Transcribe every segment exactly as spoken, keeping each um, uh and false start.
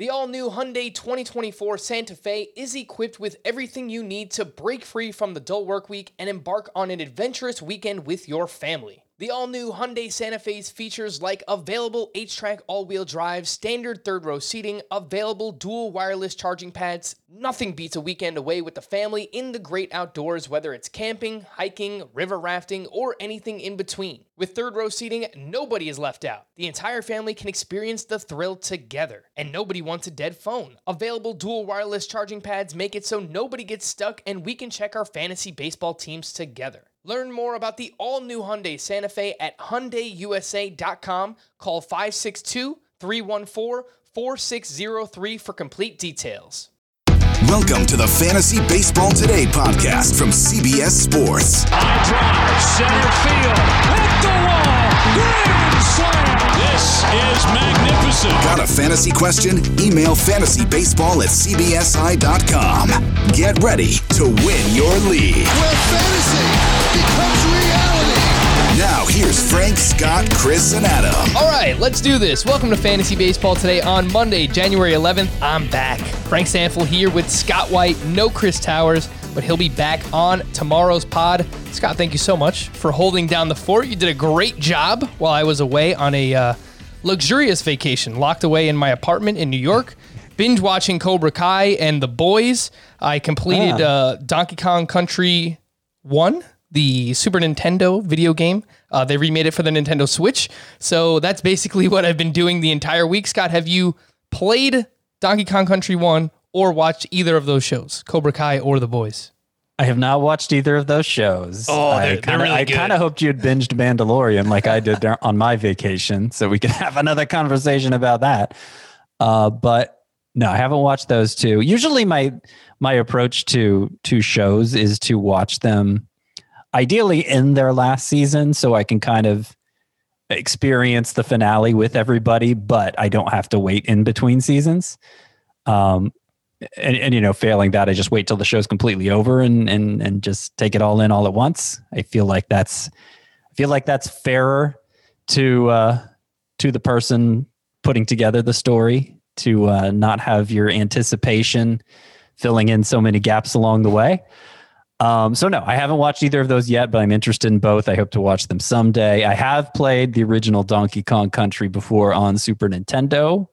The all-new Hyundai twenty twenty-four Santa Fe is equipped with everything you need to break free from the dull work week and embark on an adventurous weekend with your family. The all-new Hyundai Santa Fe's features like available H-Track all-wheel drive, standard third-row seating, available dual wireless charging pads. Nothing beats a weekend away with the family in the great outdoors, whether it's camping, hiking, river rafting, or anything in between. With third-row seating, nobody is left out. The entire family can experience the thrill together, and nobody wants a dead phone. Available dual wireless charging pads make it so nobody gets stuck, and we can check our fantasy baseball teams together. Learn more about the all-new Hyundai Santa Fe at Hyundai U S A dot com. Call five six two, three one four, four six zero three for complete details. Welcome to the Fantasy Baseball Today podcast from C B S Sports. High drive, center field, hit the wall, grand slam. This is magnificent. Got a fantasy question? Email fantasybaseball at C B S I dot com. Get ready to win your league. Where fantasy becomes reality. Now here's Frank, Scott, Chris, and Adam. All right, let's do this. Welcome to Fantasy Baseball Today on Monday, January eleventh. I'm back. Frank Stanfield here with Scott White. No Chris Towers, but he'll be back on tomorrow's pod. Scott, thank you so much for holding down the fort. You did a great job while I was away on a uh, luxurious vacation, locked away in my apartment in New York, binge watching Cobra Kai and The Boys. I completed uh, Donkey Kong Country one, the Super Nintendo video game. Uh, they remade it for the Nintendo Switch. So that's basically what I've been doing the entire week. Scott, have you played Donkey Kong Country one or watched either of those shows, Cobra Kai or The Boys? I have not watched either of those shows. Oh, they're, I they're kinda, really I good. kind of hoped you had binged Mandalorian like I did there on my vacation, so we could have another conversation about that. Uh, but no, I haven't watched those two. Usually, my my approach to to shows is to watch them ideally in their last season, so I can kind of experience the finale with everybody, but I don't have to wait in between seasons. Um, and, and, you know, failing that, I just wait till the show's completely over and, and, and just take it all in all at once. I feel like that's, I feel like that's fairer to, uh, to the person putting together the story, to, uh, not have your anticipation filling in so many gaps along the way. Um, so no, I haven't watched either of those yet, but I'm interested in both. I hope to watch them someday. I have played the original Donkey Kong Country before on Super Nintendo.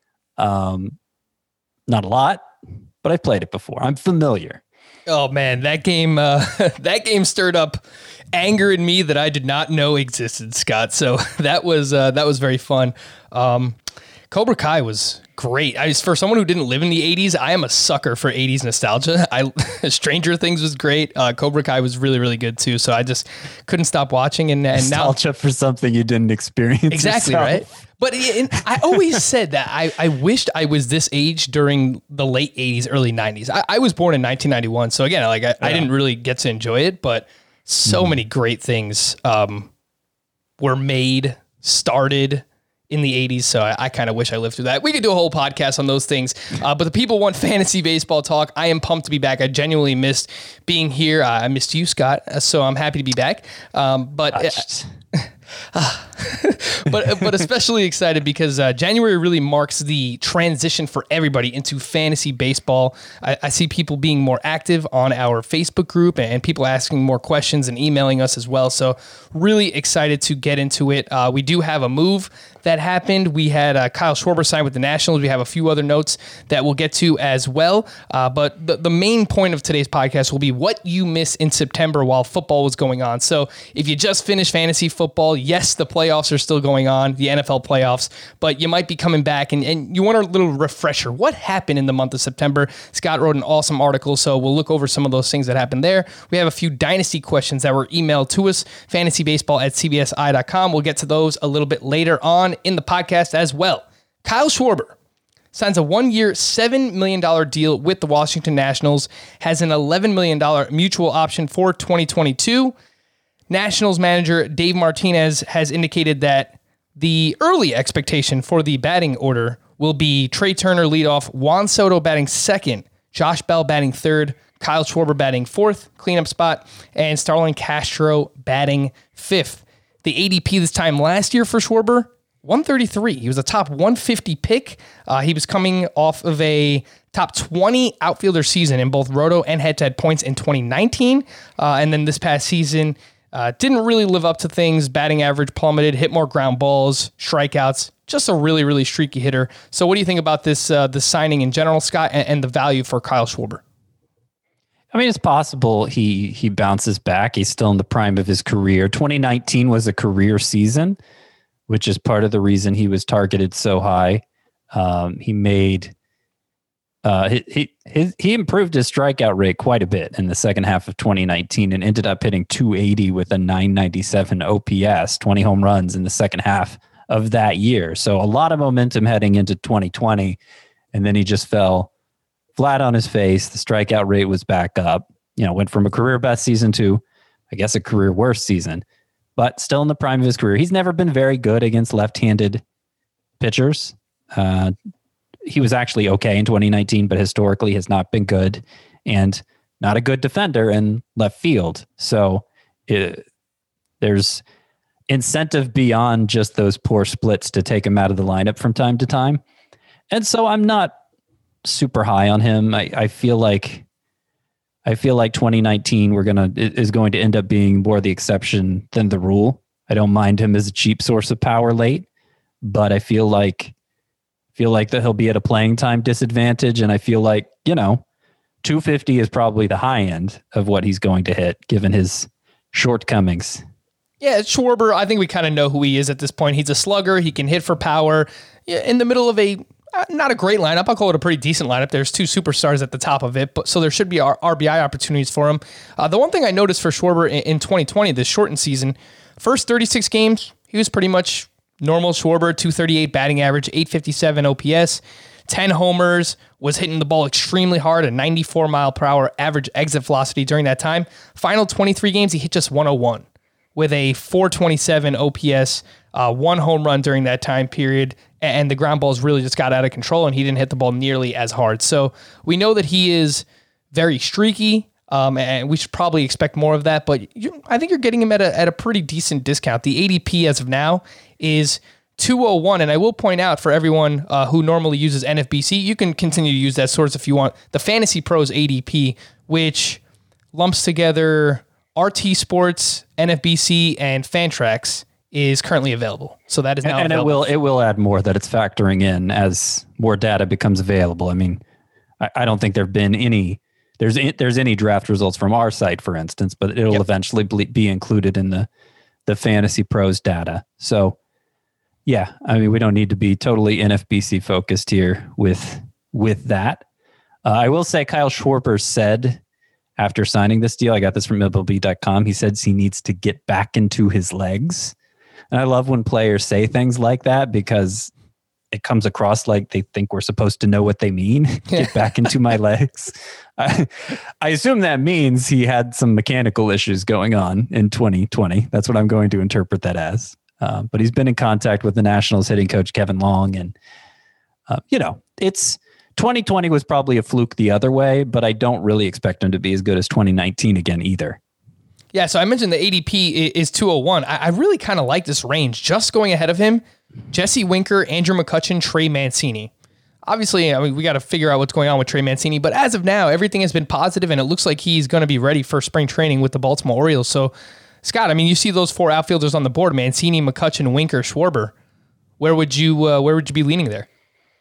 Um, not a lot, but I've played it before. I'm familiar. Oh man, that game uh, that game stirred up anger in me that I did not know existed, Scott. So that was uh, that was very fun. Um, Cobra Kai was great. I was, for someone who didn't live in the eighties, I am a sucker for eighties nostalgia. I Stranger Things was great. Uh, Cobra Kai was really, really good too. So I just couldn't stop watching. And, and now nostalgia for something you didn't experience. Exactly, yourself. right? But it, I always said that I, I wished I was this age during the late eighties, early nineties. I, I was born in nineteen ninety-one. So again, like I, yeah. I didn't really get to enjoy it, but so mm. many great things um, were made, started in the eighties. So I, I kind of wish I lived through that. We could do a whole podcast on those things. Uh, but the people want fantasy baseball talk. I am pumped to be back. I genuinely missed being here. Uh, I missed you, Scott. So I'm happy to be back. Um, but uh, but but especially excited because uh, January really marks the transition for everybody into fantasy baseball. I, I see people being more active on our Facebook group and people asking more questions and emailing us as well. So really excited to get into it. Uh, we do have a move that happened. We had uh, Kyle Schwarber signed with the Nationals. We have a few other notes that we'll get to as well. Uh, but the, the main point of today's podcast will be what you missed in September while football was going on. So if you just finished fantasy football, yes, the playoffs are still going on, the N F L playoffs, but you might be coming back and, and you want a little refresher. What happened in the month of September? Scott wrote an awesome article, so we'll look over some of those things that happened there. We have a few dynasty questions that were emailed to us, fantasybaseball at C B S I dot com. We'll get to those a little bit later on in the podcast as well. Kyle Schwarber signs a one-year, seven million dollars deal with the Washington Nationals, has an eleven million dollars mutual option for twenty twenty-two. Nationals manager Dave Martinez has indicated that the early expectation for the batting order will be Trey Turner leadoff, Juan Soto batting second, Josh Bell batting third, Kyle Schwarber batting fourth, cleanup spot, and Starlin Castro batting fifth. The A D P this time last year for Schwarber, one thirty-three. He was a top one fifty pick. Uh, he was coming off of a top twenty outfielder season in both roto and head-to-head points in twenty nineteen. Uh, and then this past season, uh, didn't really live up to things. Batting average plummeted, hit more ground balls, strikeouts. Just a really, really streaky hitter. So what do you think about this uh, the signing in general, Scott, and, and the value for Kyle Schwarber? I mean, it's possible he he bounces back. He's still in the prime of his career. twenty nineteen was a career season, which is part of the reason he was targeted so high. Um, he made uh, he he his, he improved his strikeout rate quite a bit in the second half of twenty nineteen and ended up hitting two eighty with a nine ninety-seven O P S, twenty home runs in the second half of that year. So a lot of momentum heading into twenty twenty, and then he just fell flat on his face. The strikeout rate was back up, you know, went from a career best season to, I guess, a career worst season, but still in the prime of his career. He's never been very good against left-handed pitchers. Uh, he was actually okay in twenty nineteen, but historically has not been good and not a good defender in left field. So it, there's incentive beyond just those poor splits to take him out of the lineup from time to time. And so I'm not super high on him. I, I feel like I feel like twenty nineteen we're gonna is going to end up being more the exception than the rule. I don't mind him as a cheap source of power late, but I feel like feel like that he'll be at a playing time disadvantage, and I feel like, you know, two fifty is probably the high end of what he's going to hit given his shortcomings. Yeah, Schwarber, I think we kind of know who he is at this point. He's a slugger. He can hit for power in the middle of a Uh, not a great lineup. I'll call it a pretty decent lineup. There's two superstars at the top of it, but so there should be R B I opportunities for him. Uh, the one thing I noticed for Schwarber in, in twenty twenty, this shortened season, first thirty-six games, he was pretty much normal Schwarber, two thirty-eight batting average, eight fifty-seven O P S, ten homers, was hitting the ball extremely hard, a ninety-four mile per hour average exit velocity during that time. Final twenty-three games, he hit just one oh one with a four twenty-seven O P S, uh, one home run during that time period, and the ground balls really just got out of control, and he didn't hit the ball nearly as hard. So we know that he is very streaky, um, and we should probably expect more of that, but you, I think you're getting him at a, at a pretty decent discount. The A D P as of now is two oh one, and I will point out for everyone uh, who normally uses N F B C, you can continue to use that source if you want. The Fantasy Pros A D P, which lumps together R T Sports, N F B C, and Fantrax, is currently available. So that is now and, and available. it will it will add more that it's factoring in as more data becomes available. I mean, I, I don't think there've been any there's there's any draft results from our site, for instance, but it'll yep. eventually be included in the the Fantasy Pros data. So yeah, I mean, we don't need to be totally N F B C focused here with with that. Uh, I will say Kyle Schwarber said after signing this deal, I got this from M L B dot com, he said he needs to get back into his legs. And I love when players say things like that because it comes across like they think we're supposed to know what they mean. Get back into my legs. I, I assume that means he had some mechanical issues going on in twenty twenty. That's what I'm going to interpret that as. Uh, but he's been in contact with the Nationals hitting coach Kevin Long. And, uh, you know, it's twenty twenty was probably a fluke the other way, but I don't really expect him to be as good as twenty nineteen again either. Yeah, so I mentioned the A D P is two oh one. I, I really kind of like this range. Just going ahead of him, Jesse Winker, Andrew McCutchen, Trey Mancini. Obviously, I mean, we got to figure out what's going on with Trey Mancini, but as of now, everything has been positive, and it looks like he's going to be ready for spring training with the Baltimore Orioles. So, Scott, I mean, you see those four outfielders on the board: Mancini, McCutchen, Winker, Schwarber. Where would you uh, where would you be leaning there?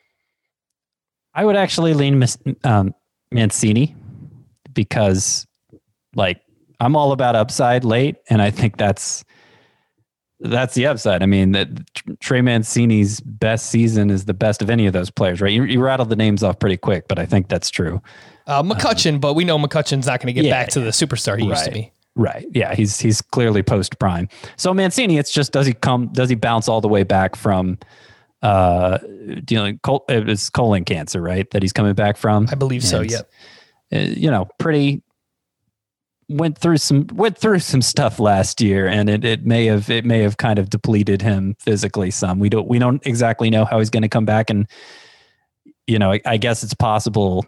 I would actually lean um, Mancini because, like, I'm all about upside late, and I think that's that's the upside. I mean, that Trey Mancini's best season is the best of any of those players, right? You, you rattled the names off pretty quick, but I think that's true. Uh, McCutchen, um, but we know McCutchen's not going to get yeah, back to the superstar he right, used to be. Right. Yeah, he's he's clearly post prime. So Mancini, it's just does he come? Does he bounce all the way back from uh, dealing? Col- it's colon cancer, right? That he's coming back from. I believe and, so. Yep. Uh, you know, pretty. Went through some went through some stuff last year, and it, it may have it may have kind of depleted him physically some. We don't we don't exactly know how he's going to come back, and you know, I, I guess it's possible.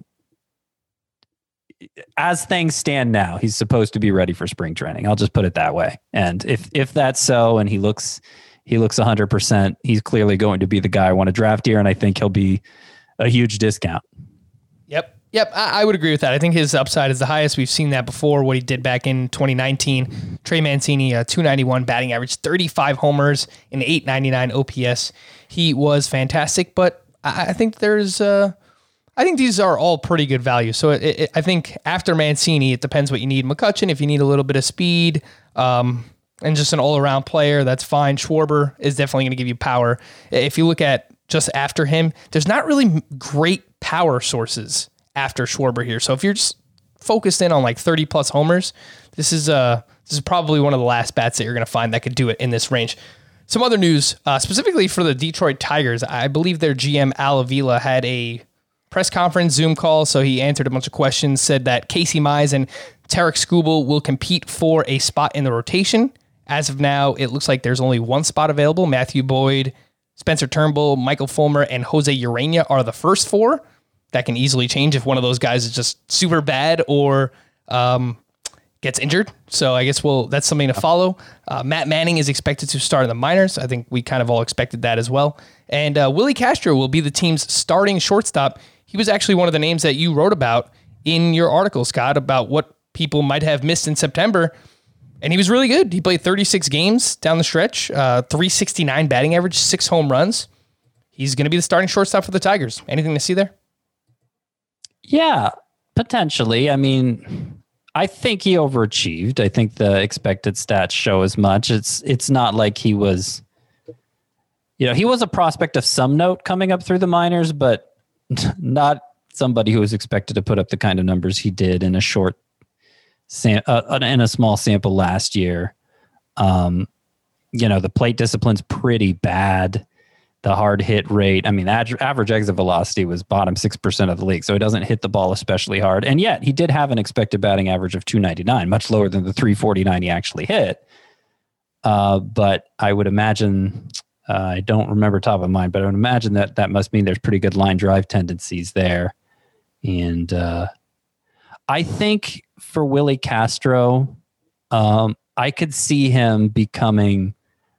As things stand now, he's supposed to be ready for spring training. I'll just put it that way. And if if that's so, and he looks he looks one hundred percent. He's clearly going to be the guy I want to draft here, and I think he'll be a huge discount. Yep. Yep, I, I would agree with that. I think his upside is the highest. We've seen that before, what he did back in twenty nineteen. Trey Mancini, uh, two ninety-one batting average, thirty-five homers, and eight ninety-nine O P S. He was fantastic, but I, I think there's... Uh, I think these are all pretty good values. So it, it, I think after Mancini, it depends what you need. McCutchen, if you need a little bit of speed um, and just an all-around player, that's fine. Schwarber is definitely going to give you power. If you look at just after him, there's not really great power sources after Schwarber here. So if you're just focused in on like thirty plus homers, this is uh this is probably one of the last bats that you're going to find that could do it in this range. Some other news, uh, specifically for the Detroit Tigers, I believe their G M Al Avila had a press conference Zoom call, so he answered a bunch of questions, said that Casey Mize and Tarek Skubal will compete for a spot in the rotation. As of now, it looks like there's only one spot available. Matthew Boyd, Spencer Turnbull, Michael Fulmer, and Jose Urena are the first four. That can easily change if one of those guys is just super bad or um, gets injured. So I guess we'll that's something to follow. Uh, Matt Manning is expected to start in the minors. I think we kind of all expected that as well. And uh, Willie Castro will be the team's starting shortstop. He was actually one of the names that you wrote about in your article, Scott, about what people might have missed in September. And he was really good. He played thirty-six games down the stretch, uh, three sixty-nine batting average, six home runs. He's going to be the starting shortstop for the Tigers. Anything to see there? Yeah, potentially. I mean, I think he overachieved. I think the expected stats show as much. It's it's not like he was, you know, he was a prospect of some note coming up through the minors, but not somebody who was expected to put up the kind of numbers he did in a short, sam- uh, in a small sample last year. Um, you know, the plate discipline's pretty bad. The hard hit rate, I mean, the average exit velocity was bottom six percent of the league, so he doesn't hit the ball especially hard. And yet, he did have an expected batting average of two ninety-nine, much lower than the three forty-nine he actually hit. Uh, but I would imagine, uh, I don't remember top of mind, but I would imagine that that must mean there's pretty good line drive tendencies there. And uh, I think for Willie Castro, um, I could see him becoming...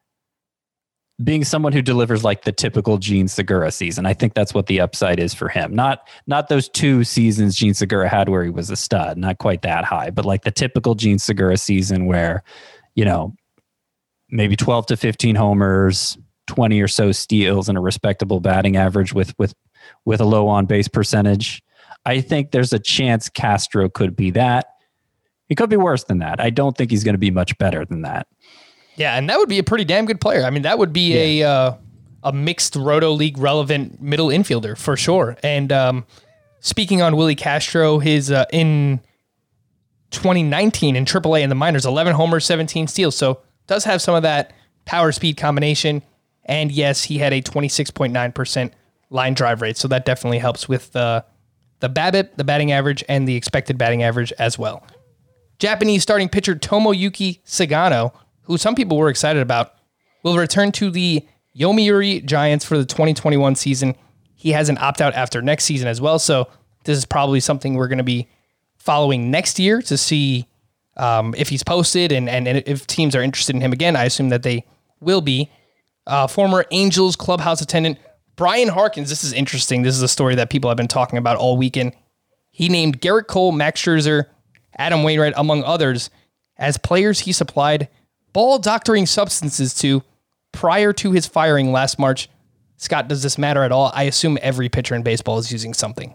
being someone who delivers like the typical Gene Segura season. I think that's what the upside is for him. Not not those two seasons Gene Segura had where he was a stud, not quite that high, but like the typical Gene Segura season where, you know, maybe twelve to fifteen homers, twenty or so steals, and a respectable batting average with with with a low on base percentage. I think there's a chance Castro could be that. He could be worse than that. I don't think he's going to be much better than that. Yeah, and that would be a pretty damn good player. I mean, that would be yeah. a uh, a mixed Roto League relevant middle infielder for sure. And um, speaking on Willie Castro, his uh, in twenty nineteen in triple A in the minors, eleven homers, seventeen steals. So does have some of that power speed combination. And yes, he had a twenty-six point nine percent line drive rate. So that definitely helps with uh, the BABIP, the batting average, and the expected batting average as well. Japanese starting pitcher Tomoyuki Sagano, who some people were excited about, will return to the Yomiuri Giants for the twenty twenty-one season. He has an opt-out after next season as well, so this is probably something we're going to be following next year to see um, if he's posted and, and, and if teams are interested in him again. I assume that they will be. Uh, former Angels clubhouse attendant Brian Harkins, this is interesting. This is a story that people have been talking about all weekend. He named Garrett Cole, Max Scherzer, Adam Wainwright, among others, as players he supplied ball doctoring substances to prior to his firing last March. Scott, does this matter at all? I assume every pitcher in baseball is using something.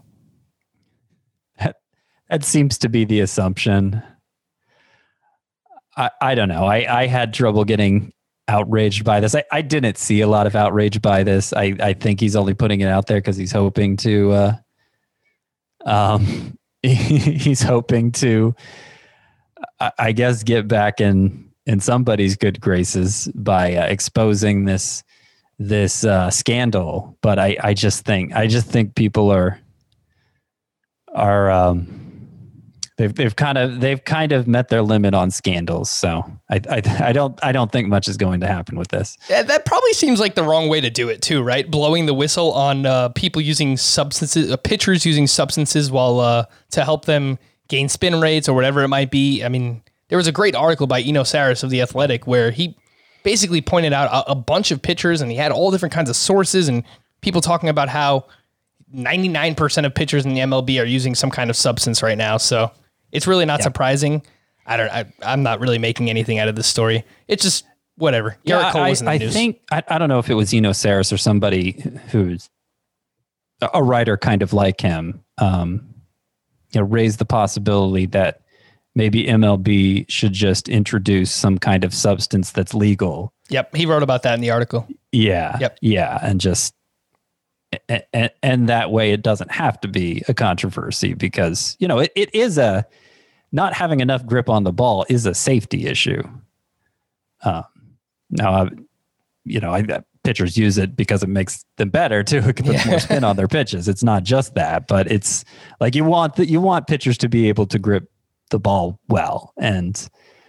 That, that seems to be the assumption. I, I don't know. I, I had trouble getting outraged by this. I, I didn't see a lot of outrage by this. I, I think he's only putting it out there because he's hoping to uh, um, he's hoping to, I, I guess, get back in in somebody's good graces by uh, exposing this this uh, scandal. But I, I just think I just think people are are um, they've they've kind of they've kind of met their limit on scandals. So I I, I don't I don't think much is going to happen with this. Yeah, that probably seems like the wrong way to do it too, right? Blowing the whistle on uh, people using substances, uh, pitchers using substances while uh, to help them gain spin rates or whatever it might be. I mean, there was a great article by Eno Saris of The Athletic where he basically pointed out a, a bunch of pitchers, and he had all different kinds of sources and people talking about how ninety-nine percent of pitchers in the M L B are using some kind of substance right now. So it's really not yeah. surprising. I don't, I, I'm not really making anything out of this story. It's just whatever. Yeah, Garrett Cole I, was in the I news. think, I, I don't know if it was Eno Saris or somebody who's a writer kind of like him, um, you know, raised the possibility that maybe M L B should just introduce some kind of substance that's legal. Yep. He wrote about that in the article. Yeah. Yep. Yeah. And just, and, and that way it doesn't have to be a controversy because, you know, it, it is a, not having enough grip on the ball is a safety issue. Uh, now, I, you know, I, pitchers use it because it makes them better too. It puts yeah. more spin on their pitches. It's not just that, but it's like you want that you want pitchers to be able to grip the ball well, and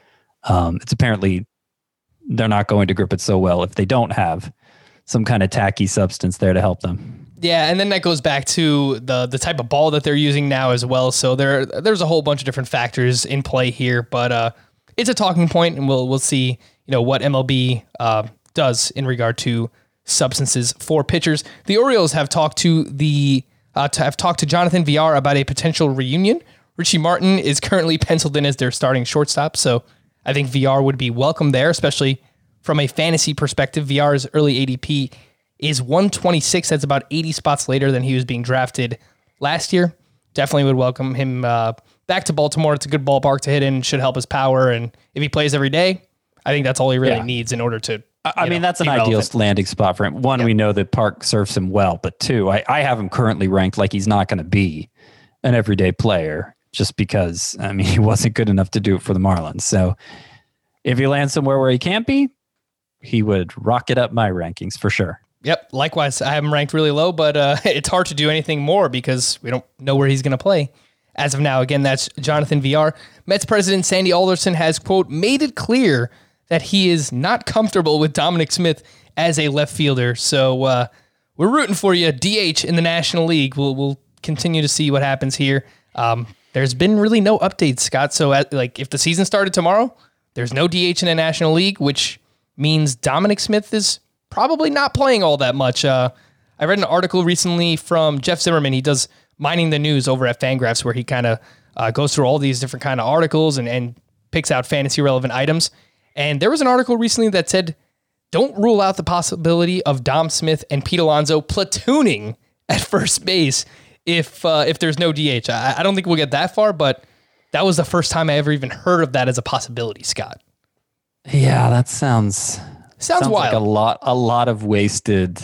um, it's apparently they're not going to grip it so well if they don't have some kind of tacky substance there to help them. Yeah, and then that goes back to the the type of ball that they're using now as well. So there there's a whole bunch of different factors in play here, but uh, it's a talking point, and we'll we'll see you know what M L B uh, does in regard to substances for pitchers. The Orioles have talked to the uh, to have talked to Jonathan Villar about a potential reunion. Richie Martin is currently penciled in as their starting shortstop, so I think Villar would be welcome there, especially from a fantasy perspective. Villar's early A D P is one twenty-six. That's about eighty spots later than he was being drafted last year. Definitely would welcome him uh, back to Baltimore. It's a good ballpark to hit in, should help his power, and if he plays every day, I think that's all he really yeah. needs in order to I mean, know, that's an ideal relevant. landing spot for him. One, yep. we know that Park serves him well, but two, I, I have him currently ranked like he's not going to be an everyday player just because, I mean, he wasn't good enough to do it for the Marlins. So if he lands somewhere where he can't be, he would rocket up my rankings for sure. Yep. Likewise, I have him ranked really low, but uh, it's hard to do anything more because we don't know where he's going to play. As of now, again, that's Jonathan Villar. Mets president Sandy Alderson has, quote, made it clear that he is not comfortable with Dominic Smith as a left fielder. So uh, we're rooting for you, D H in the National League. We'll we'll continue to see what happens here. Um, there's been really no updates, Scott. So at, like if the season started tomorrow, there's no D H in the National League, which means Dominic Smith is probably not playing all that much. Uh, I read an article recently from Jeff Zimmerman. He does Mining the News over at Fangraphs, where he kind of uh, goes through all these different kind of articles and, and picks out fantasy relevant items. And there was an article recently that said, don't rule out the possibility of Dom Smith and Pete Alonso platooning at first base if uh, if there's no D H. I, I don't think we'll get that far, but that was the first time I ever even heard of that as a possibility, Scott. Yeah, that sounds sounds, sounds wild. Like a lot, a lot of wasted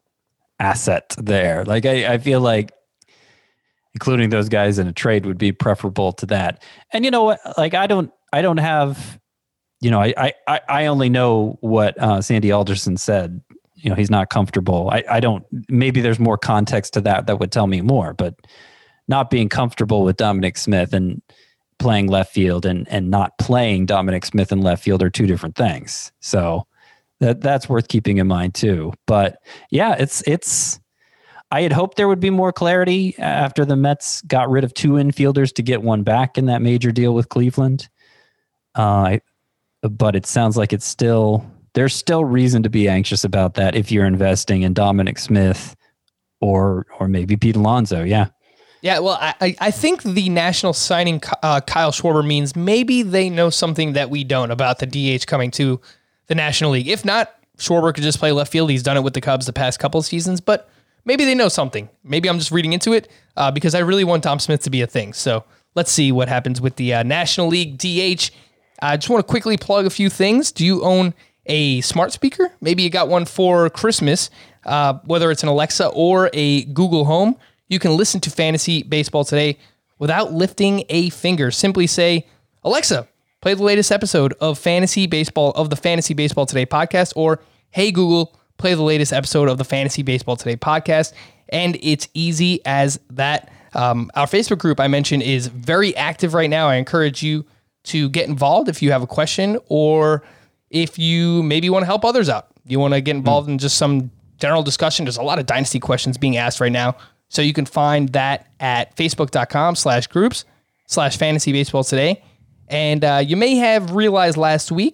asset there. Like I, I feel like including those guys in a trade would be preferable to that. And you know what? Like I don't, I don't have. You know, I, I, I only know what uh, Sandy Alderson said. You know, he's not comfortable. I, I don't, maybe there's more context to that that would tell me more, but not being comfortable with Dominic Smith and playing left field and, and not playing Dominic Smith in left field are two different things. So that that's worth keeping in mind too. But yeah, it's, it's, I had hoped there would be more clarity after the Mets got rid of two infielders to get one back in that major deal with Cleveland. Uh, I, But it sounds like it's still, there's still reason to be anxious about that if you're investing in Dominic Smith or or maybe Pete Alonso. Yeah. Yeah, well, I, I think the National signing uh, Kyle Schwarber means maybe they know something that we don't about the D H coming to the National League. If not, Schwarber could just play left field. He's done it with the Cubs the past couple of seasons, but maybe they know something. Maybe I'm just reading into it uh, because I really want Dom Smith to be a thing. So let's see what happens with the uh, National League D H. I just want to quickly plug a few things. Do you own a smart speaker? Maybe you got one for Christmas, uh, whether it's an Alexa or a Google Home. You can listen to Fantasy Baseball Today without lifting a finger. Simply say, Alexa, play the latest episode of Fantasy Baseball of the Fantasy Baseball Today podcast, or Hey Google, play the latest episode of the Fantasy Baseball Today podcast. And it's easy as that. Um, our Facebook group I mentioned is very active right now. I encourage you to get involved if you have a question or if you maybe want to help others out. You want to get involved mm. in just some general discussion. There's a lot of dynasty questions being asked right now. So you can find that at facebook.com slash groups slash fantasy baseball today. And uh, you may have realized last week,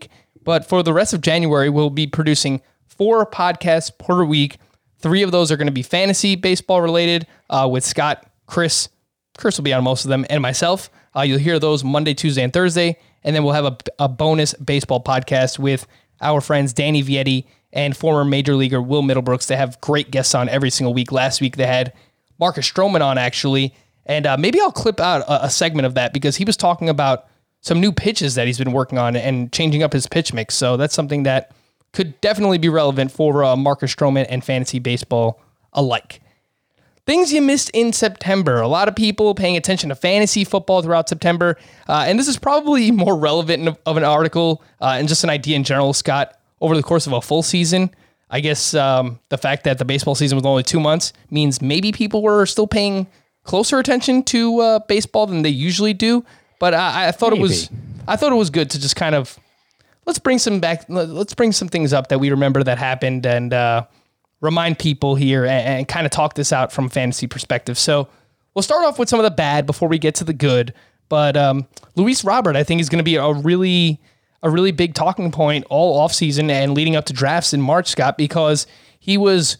But for the rest of January, we'll be producing four podcasts per week. Three of those are going to be fantasy baseball related uh, with Scott, Chris. Chris will be on most of them, and myself. Uh, you'll hear those Monday, Tuesday, and Thursday. And then we'll have a, a bonus baseball podcast with our friends Danny Vietti and former Major Leaguer Will Middlebrooks. They have great guests on every single week. Last week they had Marcus Stroman on, actually. And uh, maybe I'll clip out a, a segment of that because he was talking about some new pitches that he's been working on and changing up his pitch mix. So that's something that could definitely be relevant for uh, Marcus Stroman and fantasy baseball alike. Things you missed in September. A lot of people paying attention to fantasy football throughout September. Uh, and this is probably more relevant of an article uh, and just an idea in general, Scott, over the course of a full season. I guess um, the fact that the baseball season was only two months means maybe people were still paying closer attention to uh, baseball than they usually do. But I, I thought maybe. it was, I thought it was good to just kind of let's bring some back. Let's bring some things up that we remember that happened and uh, remind people here and, and kind of talk this out from a fantasy perspective. So we'll start off with some of the bad before we get to the good. But um, Luis Robert, I think, is going to be a really, a really big talking point all offseason and leading up to drafts in March, Scott, because he was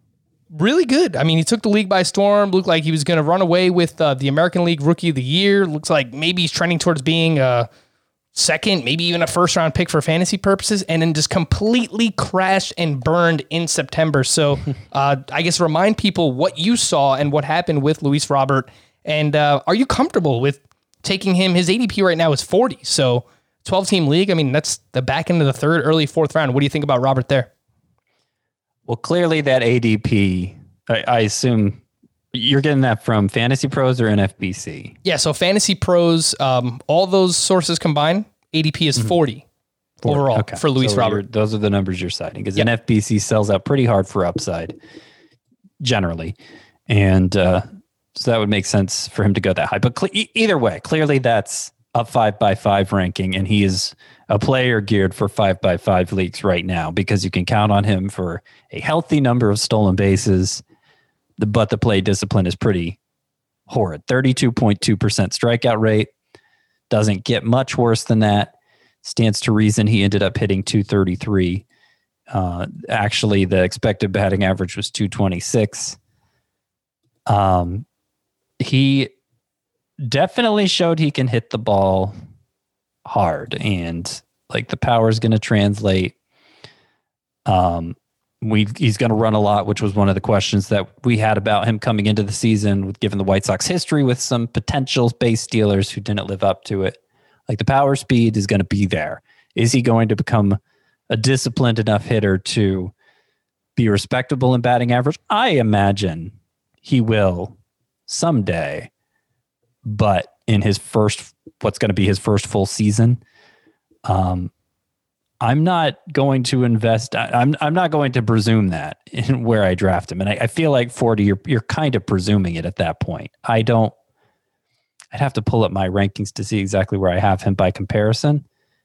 really good. I mean, he took the league by storm. Looked like he was going to run away with uh, the American League Rookie of the Year. Looks like maybe he's trending towards being a second, maybe even a first round pick for fantasy purposes, and then just completely crashed and burned in September. So uh, I guess remind people what you saw and what happened with Luis Robert. And uh, are you comfortable with taking him? His A D P right now is forty. So twelve team league. I mean, that's the back end of the third, early fourth round. What do you think about Robert there? Well, clearly that A D P, I, I assume you're getting that from Fantasy Pros or N F B C? Yeah, so Fantasy Pros, um, all those sources combined, A D P is forty, mm-hmm. overall okay. for Luis so Robert. Those are the numbers you're citing because yep. N F B C sells out pretty hard for upside, generally. And uh, so that would make sense for him to go that high. But cl- either way, clearly that's a five by five ranking, and he is a player geared for five by five leagues right now because you can count on him for a healthy number of stolen bases. The, but the play discipline is pretty horrid. thirty-two point two percent strikeout rate. Doesn't get much worse than that. Stands to reason he ended up hitting two thirty-three. Uh, actually, the expected batting average was two twenty-six. Um, he definitely showed he can hit the ball hard, and like the power is going to translate. Um, we he's going to run a lot, which was one of the questions that we had about him coming into the season, given the White Sox history with some potential base stealers who didn't live up to it. Like the power speed is going to be there. Is he going to become a disciplined enough hitter to be respectable in batting average? I imagine he will someday, but in his first, what's going to be his first full season, um, I'm not going to invest. I, I'm I'm not going to presume that in where I draft him, and I, I feel like forty, you're you're kind of presuming it at that point. I don't. I'd have to pull up my rankings to see exactly where I have him by comparison.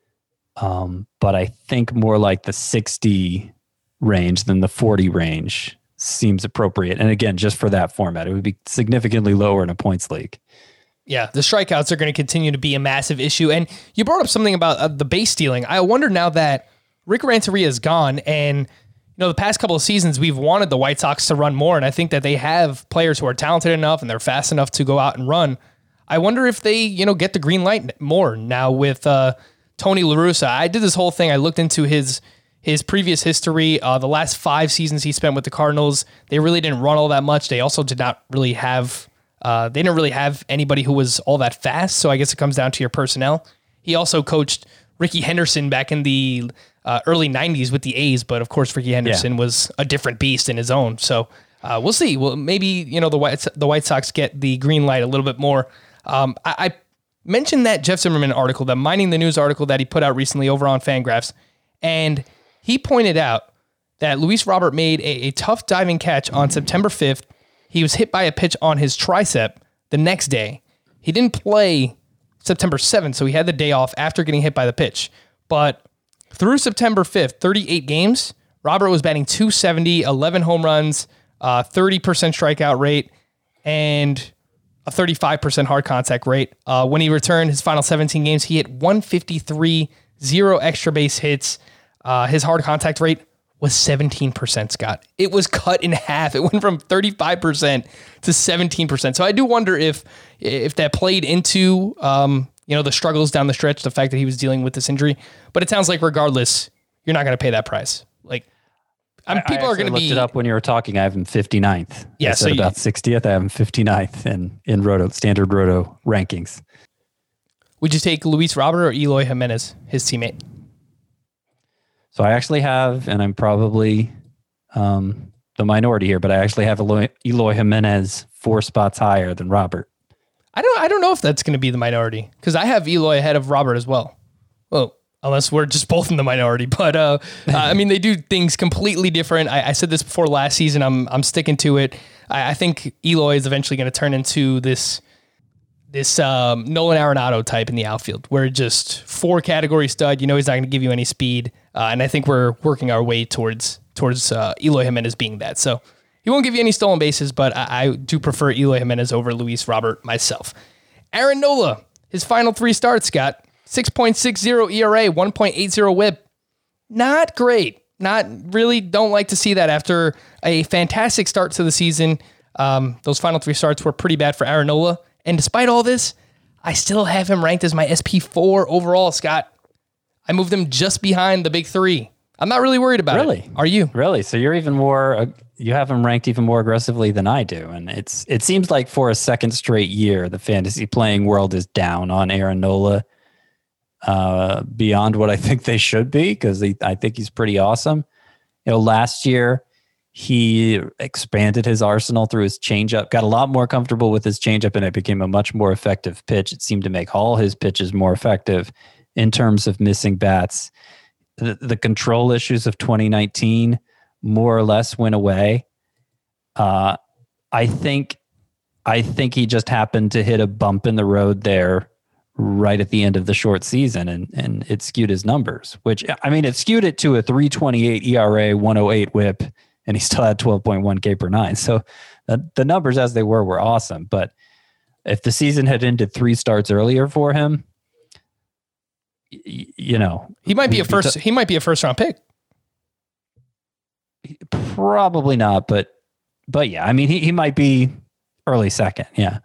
Um, but I think more like the sixty range than the forty range seems appropriate. And again, just for that format, it would be significantly lower in a points league. Yeah, the strikeouts are going to continue to be a massive issue. And you brought up something about uh, the base stealing. I wonder now that Rick Renteria is gone, and you know the past couple of seasons we've wanted the White Sox to run more, and I think that they have players who are talented enough and they're fast enough to go out and run. I wonder if they, you know, get the green light more now with uh, Tony La Russa. I did this whole thing. I looked into his his previous history. Uh, the last five seasons he spent with the Cardinals, they really didn't run all that much. They also did not really have. Uh, they didn't really have anybody who was all that fast, so I guess it comes down to your personnel. He also coached Ricky Henderson back in the uh, early nineties with the A's, but of course Ricky Henderson yeah. was a different beast in his own. So uh, we'll see. Well, maybe you know the White the White Sox get the green light a little bit more. Um, I, I mentioned that Jeff Zimmerman article, the Mining the News article that he put out recently over on Fangraphs, and he pointed out that Luis Robert made a, a tough diving catch on September fifth. He was hit by a pitch on his tricep the next day. He didn't play September seventh, so he had the day off after getting hit by the pitch. But through September fifth, thirty-eight games, Robert was batting two seventy, eleven home runs, uh, thirty percent strikeout rate, and a thirty-five percent hard contact rate. Uh, when he returned his final seventeen games, he hit one fifty-three, zero extra base hits. Uh, his hard contact rate was seventeen percent, Scott. It was cut in half. It went from thirty-five percent to seventeen percent. So I do wonder if if that played into um, you know, the struggles down the stretch, the fact that he was dealing with this injury. But it sounds like regardless, you're not going to pay that price. Like, I mean, people I are going to be. looked it up when you were talking. I have him fifty-ninth. Yeah, I said so you, about sixtieth. I have him fifty-ninth in in Roto standard Roto rankings. Would you take Luis Robert or Eloy Jimenez, his teammate? So I actually have, and I'm probably um, the minority here, but I actually have Eloy, Eloy Jimenez four spots higher than Robert. I don't. I don't know if that's going to be the minority because I have Eloy ahead of Robert as well. Well, unless we're just both in the minority, but uh, I mean, they do things completely different. I, I said this before last season. I'm I'm sticking to it. I, I think Eloy is eventually going to turn into this this um, Nolan Arenado type in the outfield, where just four category stud. You know, he's not going to give you any speed, uh, and I think we're working our way towards towards uh, Eloy Jimenez being that. So he won't give you any stolen bases, but I, I do prefer Eloy Jimenez over Luis Robert myself. Aaron Nola, his final three starts, Scott. six point six oh E R A, one point eight oh whip. Not great. Not really, don't like to see that after a fantastic start to the season. Um, those final three starts were pretty bad for Aaron Nola. And despite all this, I still have him ranked as my S P four overall, Scott. I moved him just behind the big three. I'm not really worried about really? it. Are you? Really? So you're even more, uh, you have him ranked even more aggressively than I do. And it's it seems like for a second straight year, the fantasy playing world is down on Aaron Nola. Uh, beyond what I think they should be, because I think he's pretty awesome. You know, last year he expanded his arsenal through his changeup, got a lot more comfortable with his changeup, and it became a much more effective pitch. It seemed to make all his pitches more effective in terms of missing bats. The, the control issues of twenty nineteen more or less went away. Uh, I think, I think he just happened to hit a bump in the road there right at the end of the short season, and and it skewed his numbers, which, I mean, it skewed it to a three twenty-eight E R A, one oh eight whip, and he still had twelve point one K per nine. So the, the numbers as they were were awesome. But if the season had ended three starts earlier for him, y- you know, He might be a first, t- he might be a first round pick. Probably not, but, but yeah, I mean, he, he might be early second. Yeah.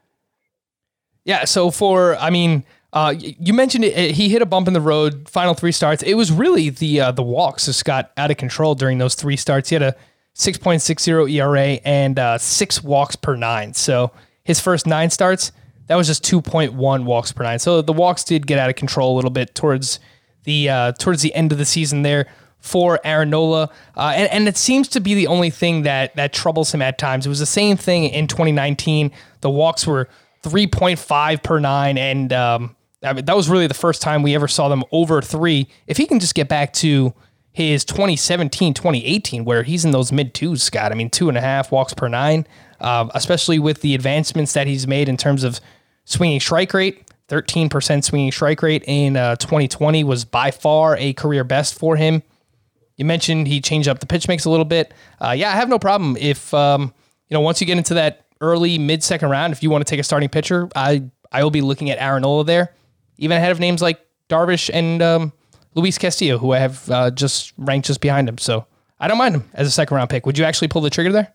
Yeah, so for, I mean, uh, you mentioned it, he hit a bump in the road, final three starts. It was really the uh, the walks just got out of control during those three starts. He had a six point six oh E R A and uh, six walks per nine. So his first nine starts, that was just two point one walks per nine. So the walks did get out of control a little bit towards the uh, towards the end of the season there for Aaron Nola. Uh, and, and it seems to be the only thing that that troubles him at times. It was the same thing in twenty nineteen. The walks were three point five per nine, and um, I mean, that was really the first time we ever saw them over three. If he can just get back to his twenty seventeen, twenty eighteen, where he's in those mid twos, Scott, I mean, two and a half walks per nine, uh, especially with the advancements that he's made in terms of swinging strike rate. thirteen percent swinging strike rate in uh, twenty twenty was by far a career best for him. You mentioned he changed up the pitch mix a little bit. Uh, yeah, I have no problem if, um, you know, once you get into that early mid-second round, if you want to take a starting pitcher, I I will be looking at Aaron Nola there, even ahead of names like Darvish and um, Luis Castillo, who I have uh, just ranked just behind him. So I don't mind him as a second-round pick. Would you actually pull the trigger there?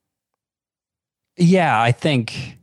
Yeah, I think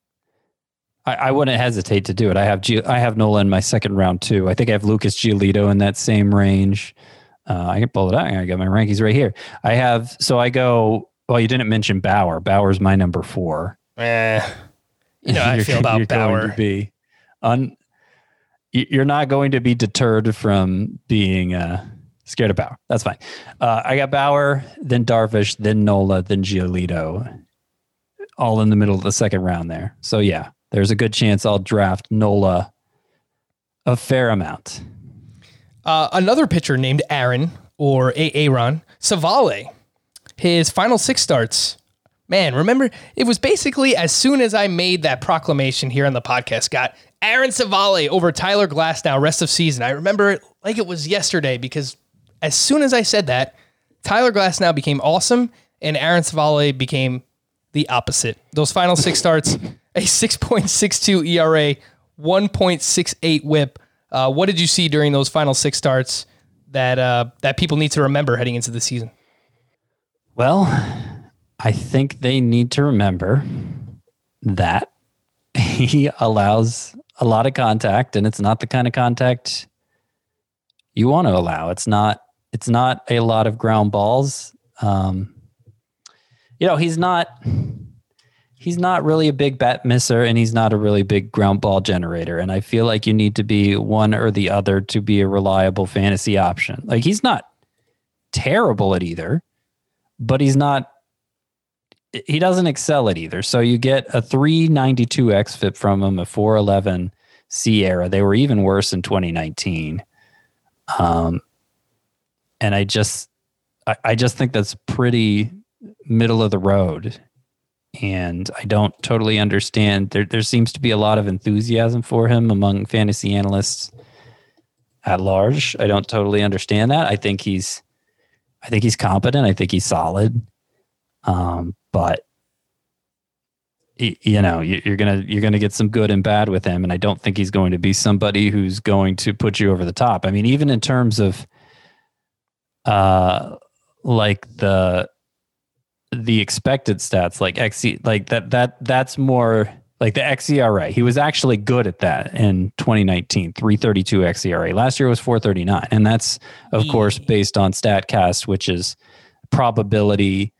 I, I wouldn't hesitate to do it. I have G, I have Nola in my second round too. I think I have Lucas Giolito in that same range. Uh, I can pull it out. I got my rankings right here. I have so I go. Well, you didn't mention Bauer. Bauer's my number four. Eh, you know how I feel about you're Bauer. Going to be un, you're not going to be deterred from being uh, scared of Bauer. That's fine. Uh, I got Bauer, then Darvish, then Nola, then Giolito, all in the middle of the second round there. So yeah, there's a good chance I'll draft Nola a fair amount. Uh, another pitcher named Aaron or Aaron Savale. His final six starts, man, remember, it was basically as soon as I made that proclamation here on the podcast, Scott, Aaron Savale over Tyler Glasnow rest of season. I remember it like it was yesterday because as soon as I said that, Tyler Glasnow became awesome and Aaron Savale became the opposite. Those final six starts, a six point six two E R A, one point six eight whip. Uh, what did you see during those final six starts that uh, that people need to remember heading into the season? Well, I think they need to remember that he allows a lot of contact, and it's not the kind of contact you want to allow. It's not. It's not a lot of ground balls. Um, you know, he's not. He's not really a big bat misser, and he's not a really big ground ball generator. And I feel like you need to be one or the other to be a reliable fantasy option. Like, he's not terrible at either, but he's not, he doesn't excel at either. So you get a three ninety-two X F I P from him, a four eleven SIERA. They were even worse in twenty nineteen. Um, and I just, I, I just think that's pretty middle of the road. And I don't totally understand. There, there seems to be a lot of enthusiasm for him among fantasy analysts at large. I don't totally understand that. I think he's, I think he's competent. I think he's solid. Um, but you know, you're gonna you're gonna get some good and bad with him, and I don't think he's going to be somebody who's going to put you over the top. I mean, even in terms of, uh, like the. the expected stats, like X E, like that, that, that's more like the X E R A. He was actually good at that in twenty nineteen, three thirty-two X E R A. Last year was four thirty-nine. And that's, of yeah. course, based on StatCast, which is probability,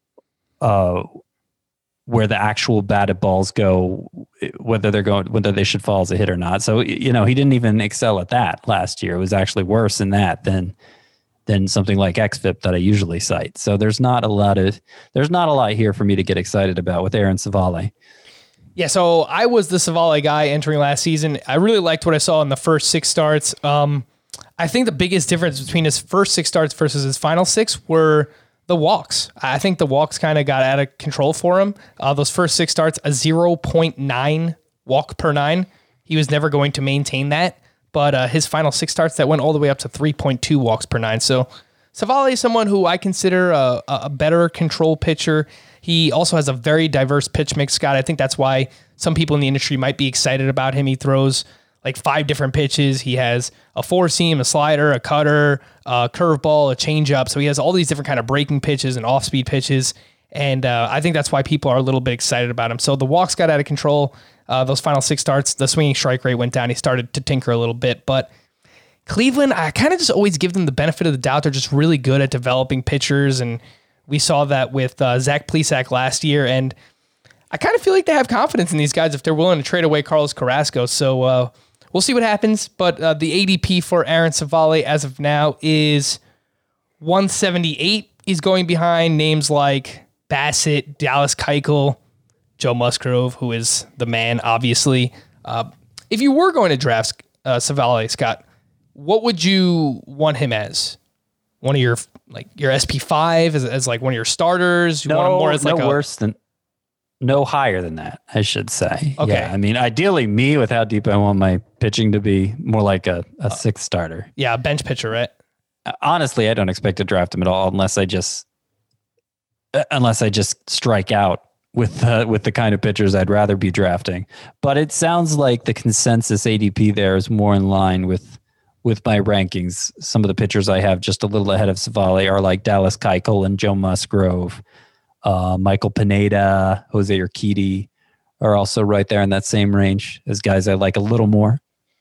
uh, where the actual batted balls go, whether they're going, whether they should fall as a hit or not. So, you know, he didn't even excel at that last year. It was actually worse in that than, than something like X F I P that I usually cite. So there's not a lot of, there's not a lot here for me to get excited about with Aaron Civale. Yeah, so I was the Civale guy entering last season. I really liked what I saw in the first six starts. Um, I think the biggest difference between his first six starts versus his final six were the walks. I think the walks kind of got out of control for him. Uh, those first six starts, a zero point nine walk per nine. He was never going to maintain that. But uh, his final six starts, that went all the way up to three point two walks per nine. So Civale is someone who I consider a, a better control pitcher. He also has a very diverse pitch mix, Scott. I think that's why some people in the industry might be excited about him. He throws like five different pitches. He has a four seam, a slider, a cutter, a curveball, a changeup. So he has all these different kind of breaking pitches and off-speed pitches. And uh, I think that's why people are a little bit excited about him. So the walks got out of control. Uh, those final six starts, the swinging strike rate went down. He started to tinker a little bit, but Cleveland, I kind of just always give them the benefit of the doubt. They're just really good at developing pitchers, and we saw that with uh, Zach Plesac last year, and I kind of feel like they have confidence in these guys if they're willing to trade away Carlos Carrasco. So uh, we'll see what happens, but uh, the A D P for Aaron Civale as of now is one seventy-eight. He's going behind names like Bassett, Dallas Keuchel, Joe Musgrove, who is the man, obviously. Uh, if you were going to draft uh, Civale, Scott, what would you want him as? One of your like your S P five as, as like one of your starters? You no, want him more as no like a, worse than, no higher than that, I should say. Okay. Yeah, I mean, ideally, me with how deep I want my pitching to be, more like a, a sixth starter. Yeah, a bench pitcher, right? Honestly, I don't expect to draft him at all unless I just unless I just strike out with uh, with the kind of pitchers I'd rather be drafting. But it sounds like the consensus A D P there is more in line with with my rankings. Some of the pitchers I have just a little ahead of Civale are like Dallas Keuchel and Joe Musgrove. Uh, Michael Pineda, Jose Urquidy are also right there in that same range as guys I like a little more.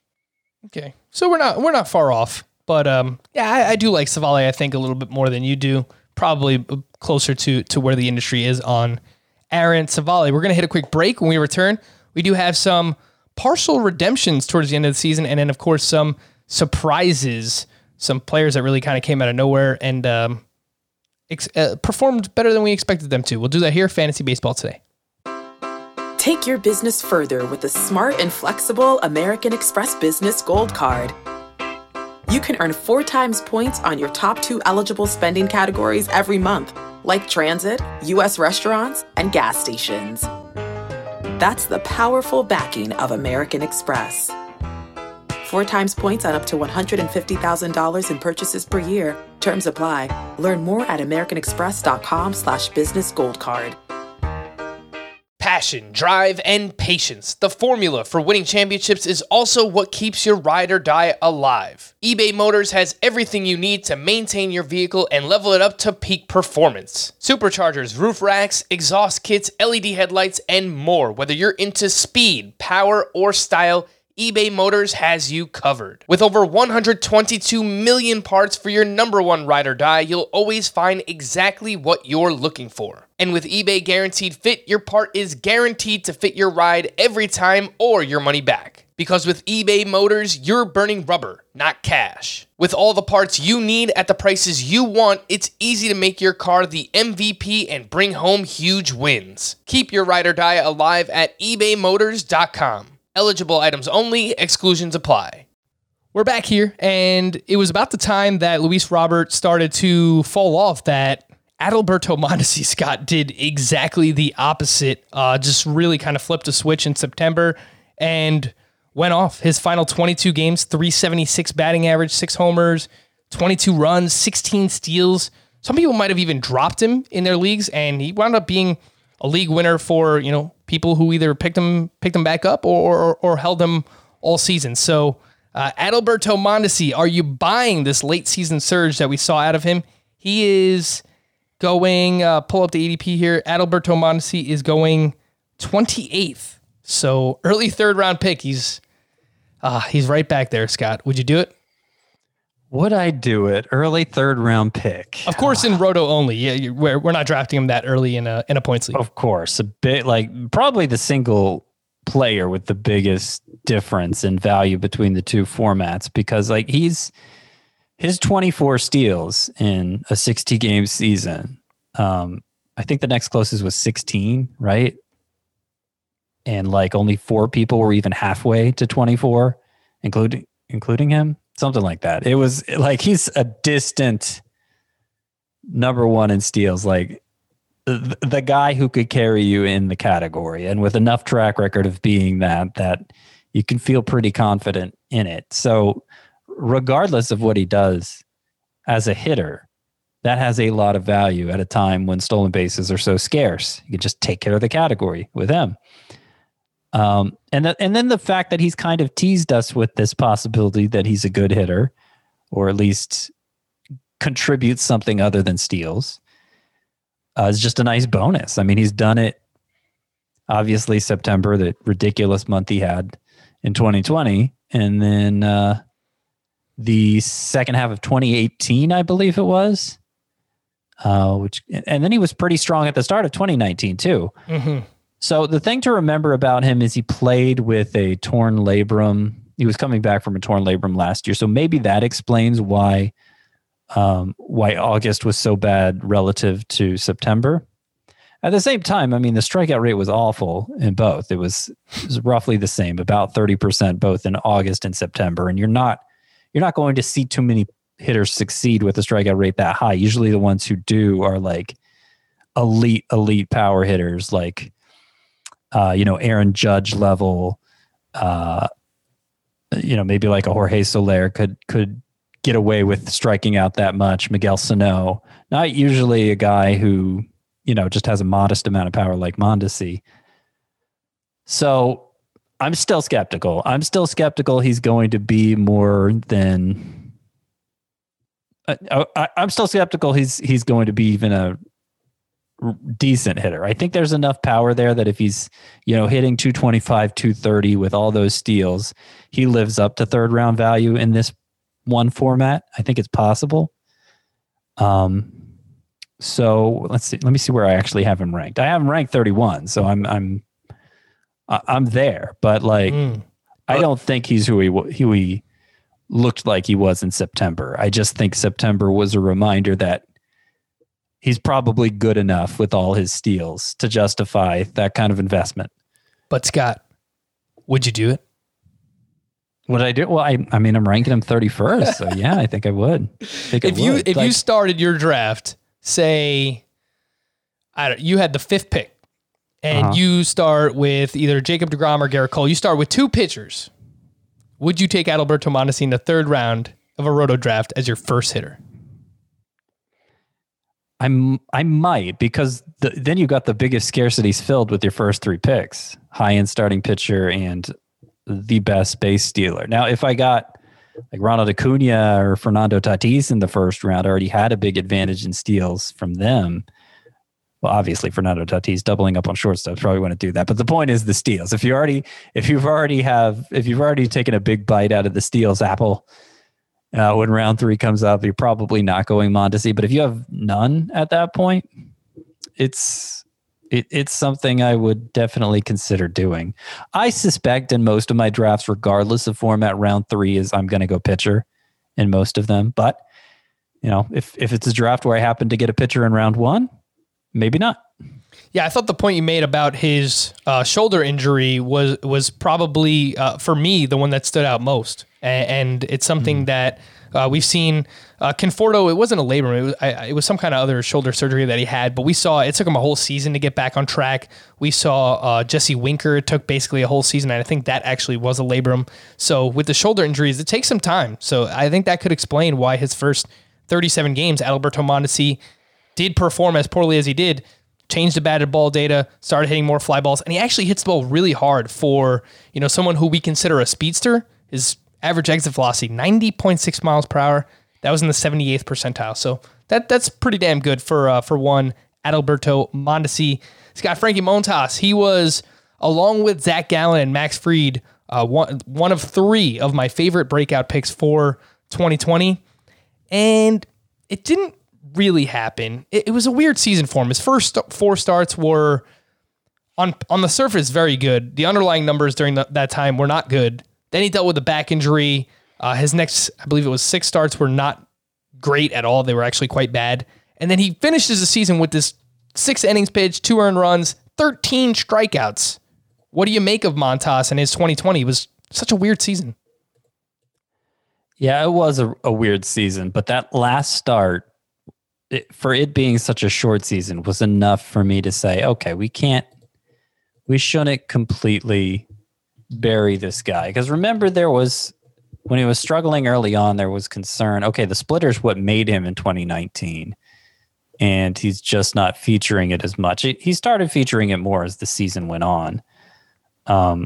Okay, so we're not we're not far off, but um, yeah, I, I do like Civale. I think a little bit more than you do. Probably closer to to where the industry is on Aaron Civale. We're gonna hit a quick break. When we return, we do have some partial redemptions towards the end of the season, and then of course some surprises, some players that really kind of came out of nowhere and um, ex- uh, performed better than we expected them to. We'll do that here, Fantasy Baseball Today. Take your business further with the smart and flexible American Express Business Gold Card. You can earn four times points on your top two eligible spending categories every month, like transit, U S restaurants, and gas stations. That's the powerful backing of American Express. Four times points on up to one hundred fifty thousand dollars in purchases per year. Terms apply. Learn more at americanexpress.com slash business gold card. passion, drive, and patience. The formula for winning championships is also what keeps your ride or die alive. eBay Motors has everything you need to maintain your vehicle and level it up to peak performance. Superchargers, roof racks, exhaust kits, L E D headlights, and more. Whether you're into speed, power, or style, eBay Motors has you covered. With over one hundred twenty-two million parts for your number one ride or die, you'll always find exactly what you're looking for. And with eBay Guaranteed Fit, your part is guaranteed to fit your ride every time or your money back. Because with eBay Motors, you're burning rubber, not cash. With all the parts you need at the prices you want, it's easy to make your car the M V P and bring home huge wins. Keep your ride or die alive at ebay motors dot com. Eligible items only, exclusions apply. We're back here, and it was about the time that Luis Robert started to fall off that Adalberto Mondesi, Scott, did exactly the opposite. Uh, just really kind of flipped a switch in September and went off. His final twenty-two games, three seventy-six batting average, six homers, twenty-two runs, sixteen steals. Some people might have even dropped him in their leagues, and he wound up being a league winner for, you know, people who either picked him picked him back up or or, or held him all season. So uh, Adalberto Mondesi, are you buying this late season surge that we saw out of him? He is going, uh, pull up the A D P here. Adalberto Mondesi is going twenty-eighth. So early third round pick. He's uh, he's right back there, Scott. Would you do it? Would I do it? Early third round pick. Of course, in Roto only. Yeah, you, we're we're not drafting him that early in a in a points league. Of course, a bit like probably the single player with the biggest difference in value between the two formats, because like he's his twenty-four steals in a sixty game season. Um, I think the next closest was sixteen, right? And like only four people were even halfway to twenty-four, including including him. Something like that. It was like he's a distant number one in steals, like the, the guy who could carry you in the category, and with enough track record of being that, that you can feel pretty confident in it. So regardless of what he does as a hitter, that has a lot of value at a time when stolen bases are so scarce. You can just take care of the category with him. Um, and th- and then the fact that he's kind of teased us with this possibility that he's a good hitter, or at least contributes something other than steals, uh, is just a nice bonus. I mean, he's done it. Obviously, September, the ridiculous month he had in twenty twenty, and then uh, the second half of twenty eighteen, I believe it was. Uh, which and then he was pretty strong at the start of twenty nineteen too. Mm-hmm. So the thing to remember about him is he played with a torn labrum. He was coming back from a torn labrum last year. So maybe that explains why um, why August was so bad relative to September. At the same time, I mean, the strikeout rate was awful in both. It was, it was roughly the same, about thirty percent both in August and September. And you're not you're not going to see too many hitters succeed with a strikeout rate that high. Usually the ones who do are like elite, elite power hitters, like Uh, you know, Aaron Judge level, uh, you know, maybe like a Jorge Soler could could get away with striking out that much. Miguel Sano, not usually a guy who, you know, just has a modest amount of power like Mondesi. So I'm still skeptical. I'm still skeptical he's going to be more than. Uh, I, I'm still skeptical he's he's going to be even a decent hitter. I think there's enough power there that if he's, you know, hitting two twenty-five, two thirty with all those steals, he lives up to third round value in this one format. I think it's possible. Um, so let's see. Let me see where I actually have him ranked. I have him ranked thirty-one, so I'm I'm I'm there. But like, mm. I don't think he's who he who he looked like he was in September. I just think September was a reminder that he's probably good enough with all his steals to justify that kind of investment. But Scott, would you do it? Would I do it? Well, I, I mean, I'm ranking him thirty-first, so yeah, I think I would. I think if I you would. if like, you started your draft, say, I don't, you had the fifth pick, and uh-huh. you start with either Jacob deGrom or Garrett Cole. You start with two pitchers. Would you take Adalberto Mondesi in the third round of a roto draft as your first hitter? I'm I might because the, then you got the biggest scarcities filled with your first three picks, high end starting pitcher and the best base stealer. Now, if I got like Ronald Acuna or Fernando Tatis in the first round, I already had a big advantage in steals from them. Well, obviously Fernando Tatis doubling up on shortstops probably wouldn't do that. But the point is the steals. If you already, if you've already have, if you've already taken a big bite out of the steals apple, uh, when round three comes up, you're probably not going Mondesi. But if you have none at that point, it's, it, it's something I would definitely consider doing. I suspect in most of my drafts, regardless of format, round three is I'm going to go pitcher in most of them. But you know, if, if it's a draft where I happen to get a pitcher in round one, maybe not. Yeah, I thought the point you made about his uh, shoulder injury was was probably, uh, for me, the one that stood out most. And, and it's something mm. that uh, we've seen. Uh, Conforto, it wasn't a labrum. It was, I, it was some kind of other shoulder surgery that he had. But we saw it took him a whole season to get back on track. We saw uh, Jesse Winker. It took basically a whole season. And I think that actually was a labrum. So with the shoulder injuries, it takes some time. So I think that could explain why his first thirty-seven games, Alberto Mondesi did perform as poorly as he did, changed the batted ball data, started hitting more fly balls, and he actually hits the ball really hard for, you know, someone who we consider a speedster. His average exit velocity, ninety point six miles per hour. That was in the seventy-eighth percentile. So that that's pretty damn good for uh, for one Adalberto Mondesi. He's got Frankie Montas. He was, along with Zach Gallen and Max Fried, uh, one, one of three of my favorite breakout picks for twenty twenty. And it didn't really happen. It, it was a weird season for him. His first four starts were on on the surface very good. The underlying numbers during the, that time were not good. Then he dealt with a back injury. Uh, his next, I believe it was six starts, were not great at all. They were actually quite bad. And then he finishes the season with this six innings pitch, two earned runs, thirteen strikeouts. What do you make of Montas and his twenty twenty? It was such a weird season. Yeah, it was a, a weird season, but that last start, It, for it being such a short season, was enough for me to say, okay, we can't, we shouldn't completely bury this guy. Because remember, there was, when he was struggling early on, there was concern, okay, the splitter's what made him in twenty nineteen, and he's just not featuring it as much. He, he started featuring it more as the season went on. Um,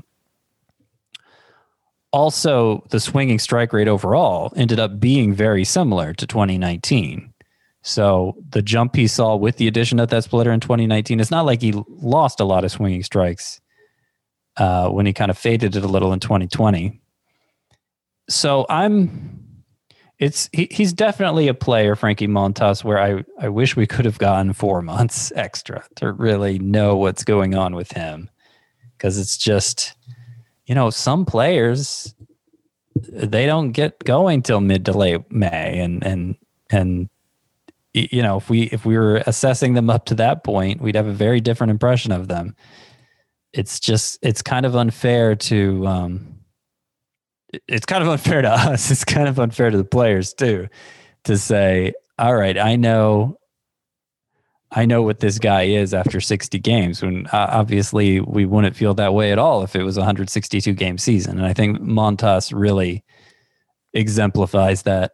also, the swinging strike rate overall ended up being very similar to twenty nineteen. So the jump he saw with the addition of that splitter in twenty nineteen, it's not like he lost a lot of swinging strikes uh, when he kind of faded it a little in twenty twenty. So I'm, it's he, he's definitely a player, Frankie Montas, where I, I wish we could have gotten four months extra to really know what's going on with him. Because it's just, you know, some players, they don't get going till mid to late May, and and and. You know, if we if we were assessing them up to that point, we'd have a very different impression of them. It's just, it's kind of unfair to, um, it's kind of unfair to us. It's kind of unfair to the players too, to say, all right, I know, I know what this guy is after sixty games, when uh, obviously we wouldn't feel that way at all if it was a one hundred sixty-two game season. And I think Montas really exemplifies that.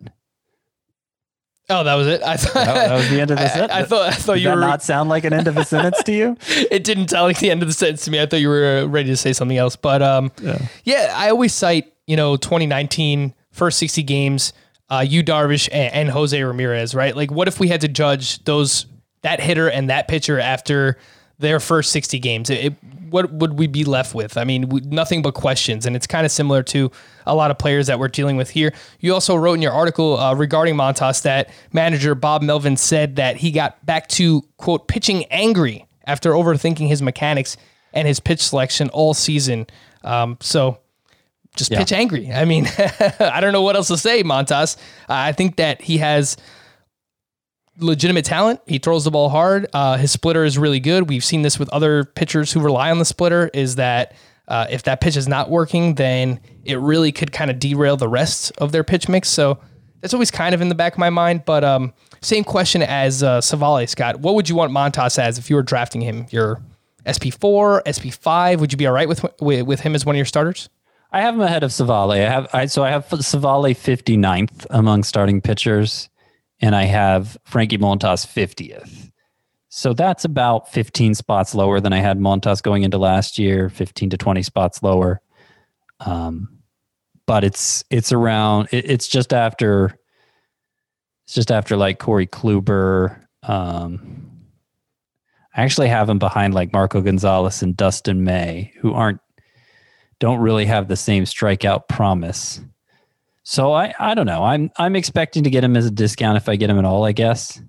Oh, that was it. I thought that, that was the end of the sentence. I, I thought. I thought Did you that were not sound like an end of a sentence to you. It didn't sound like the end of the sentence to me. I thought you were ready to say something else. But um, yeah. yeah, I always cite, you know, twenty nineteen first sixty games, uh, Yu Darvish and, and Jose Ramirez, right? Like, what if we had to judge those that hitter and that pitcher after their first sixty games? It, it, what would we be left with? I mean, we, nothing but questions. And it's kind of similar to a lot of players that we're dealing with here. You also wrote in your article uh, regarding Montas that manager Bob Melvin said that he got back to, quote, pitching angry after overthinking his mechanics and his pitch selection all season. Um, so just yeah. pitch angry. I mean, I don't know what else to say, Montas. Uh, I think that he has legitimate talent. He throws the ball hard. Uh, his splitter is really good. We've seen this with other pitchers who rely on the splitter, is that uh, if that pitch is not working, then it really could kind of derail the rest of their pitch mix. So that's always kind of in the back of my mind. But um, same question as uh, Savale, Scott. What would you want Montas as if you were drafting him? Your S P four, S P five? Would you be all right with with, with him as one of your starters? I have him ahead of Savale. I have I so I have Savale fifty-ninth among starting pitchers and I have Frankie Montas fiftieth. So that's about fifteen spots lower than I had Montas going into last year, fifteen to twenty spots lower. Um, but it's it's around. It, it's just after. It's just after like Corey Kluber. Um, I actually have him behind like Marco Gonzalez and Dustin May, who aren't don't really have the same strikeout promise. So I, I don't know. I'm I'm expecting to get him as a discount if I get him at all, I guess.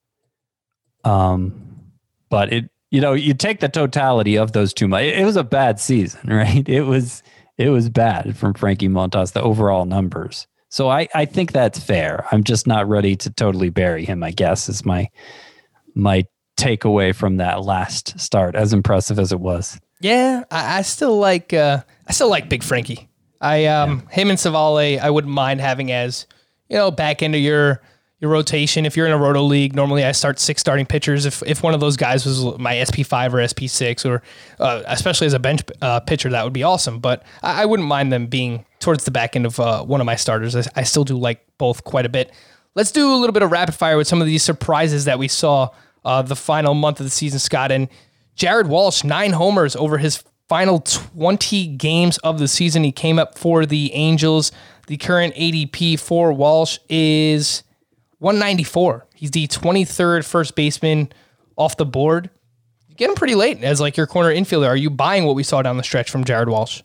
Um, but it you know you take the totality of those two. It, it was a bad season, right? It was it was bad from Frankie Montas, the overall numbers. So I, I think that's fair. I'm just not ready to totally bury him, I guess, is my my takeaway from that last start, as impressive as it was. Yeah, I, I still like uh, I still like Big Frankie. I um yeah. Him and Savale, I wouldn't mind having as, you know, back into your your rotation. If you're in a roto league, normally I start six starting pitchers. If if one of those guys was my S P five or S P six, or uh, especially as a bench uh, pitcher, that would be awesome. But I, I wouldn't mind them being towards the back end of uh, one of my starters. I, I still do like both quite a bit. Let's do a little bit of rapid fire with some of these surprises that we saw uh, the final month of the season, Scott. And Jared Walsh, nine homers over his final twenty games of the season. He came up for the Angels. The current A D P for Walsh is one ninety-four. He's the twenty-third first baseman off the board. You get him pretty late as like your corner infielder. Are you buying what we saw down the stretch from Jared Walsh?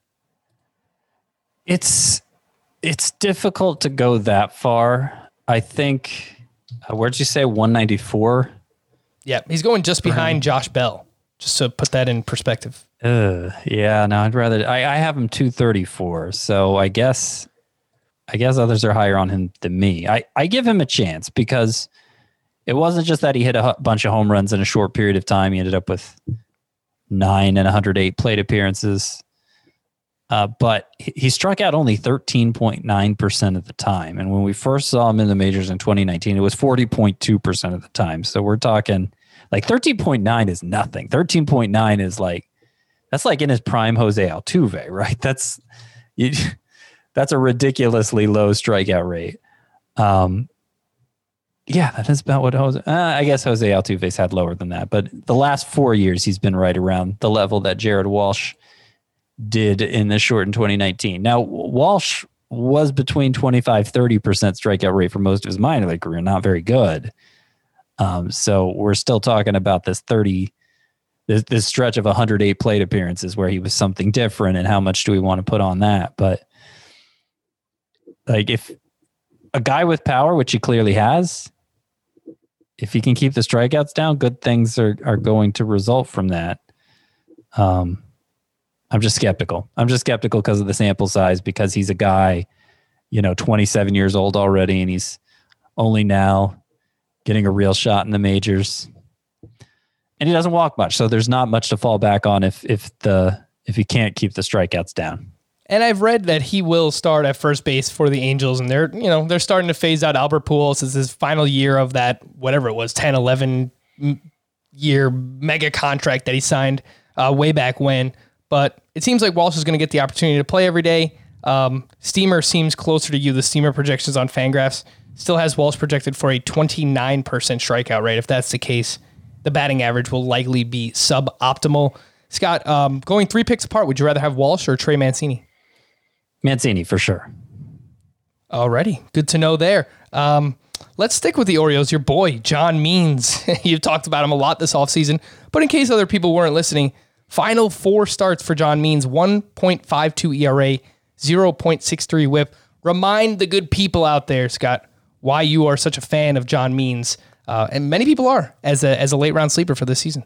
It's it's difficult to go that far. I think, uh, where'd you say one ninety-four? Yeah, he's going just behind Josh Bell, just to put that in perspective. Uh, yeah, no, I'd rather, I, I have him two thirty-four. So I guess, I guess others are higher on him than me. I, I give him a chance because it wasn't just that he hit a bunch of home runs in a short period of time. He ended up with nine and one hundred eight plate appearances. Uh, but he struck out only thirteen point nine percent of the time. And when we first saw him in the majors in twenty nineteen, it was forty point two percent of the time. So we're talking like thirteen point nine is nothing. thirteen point nine is like, that's like in his prime Jose Altuve, right? That's you, that's a ridiculously low strikeout rate. Um, yeah, that is about what Jose, uh, I guess Jose Altuve's had lower than that. But the last four years, he's been right around the level that Jared Walsh did in the short in twenty nineteen. Now, Walsh was between twenty-five, thirty percent strikeout rate for most of his minor league career, not very good. Um, so we're still talking about this thirty, this, this stretch of one hundred eight plate appearances where he was something different, and how much do we want to put on that? But like if a guy with power, which he clearly has, if he can keep the strikeouts down, good things are, are going to result from that. Um, I'm just skeptical. I'm just skeptical because of the sample size, because he's a guy, you know, twenty-seven years old already, and he's only now getting a real shot in the majors. And he doesn't walk much, so there's not much to fall back on if if the if he can't keep the strikeouts down. And I've read that he will start at first base for the Angels, and they're, you know, they're starting to phase out Albert Pujols. It's his final year of that, whatever it was, ten, eleven year mega contract that he signed uh, way back when. But it seems like Walsh is going to get the opportunity to play every day. Um, Steamer seems closer to you. The Steamer projections on Fangraphs still has Walsh projected for a twenty-nine percent strikeout rate. If that's the case, the batting average will likely be suboptimal. Scott, um, going three picks apart, would you rather have Walsh or Trey Mancini? Mancini, for sure. Alrighty, good to know there. Um, let's stick with the Orioles. Your boy, John Means. You've talked about him a lot this offseason, but in case other people weren't listening, final four starts for John Means, one point five two E R A, zero point six three whip. Remind the good people out there, Scott, why you are such a fan of John Means, uh, and many people are, as a as a late round sleeper for this season.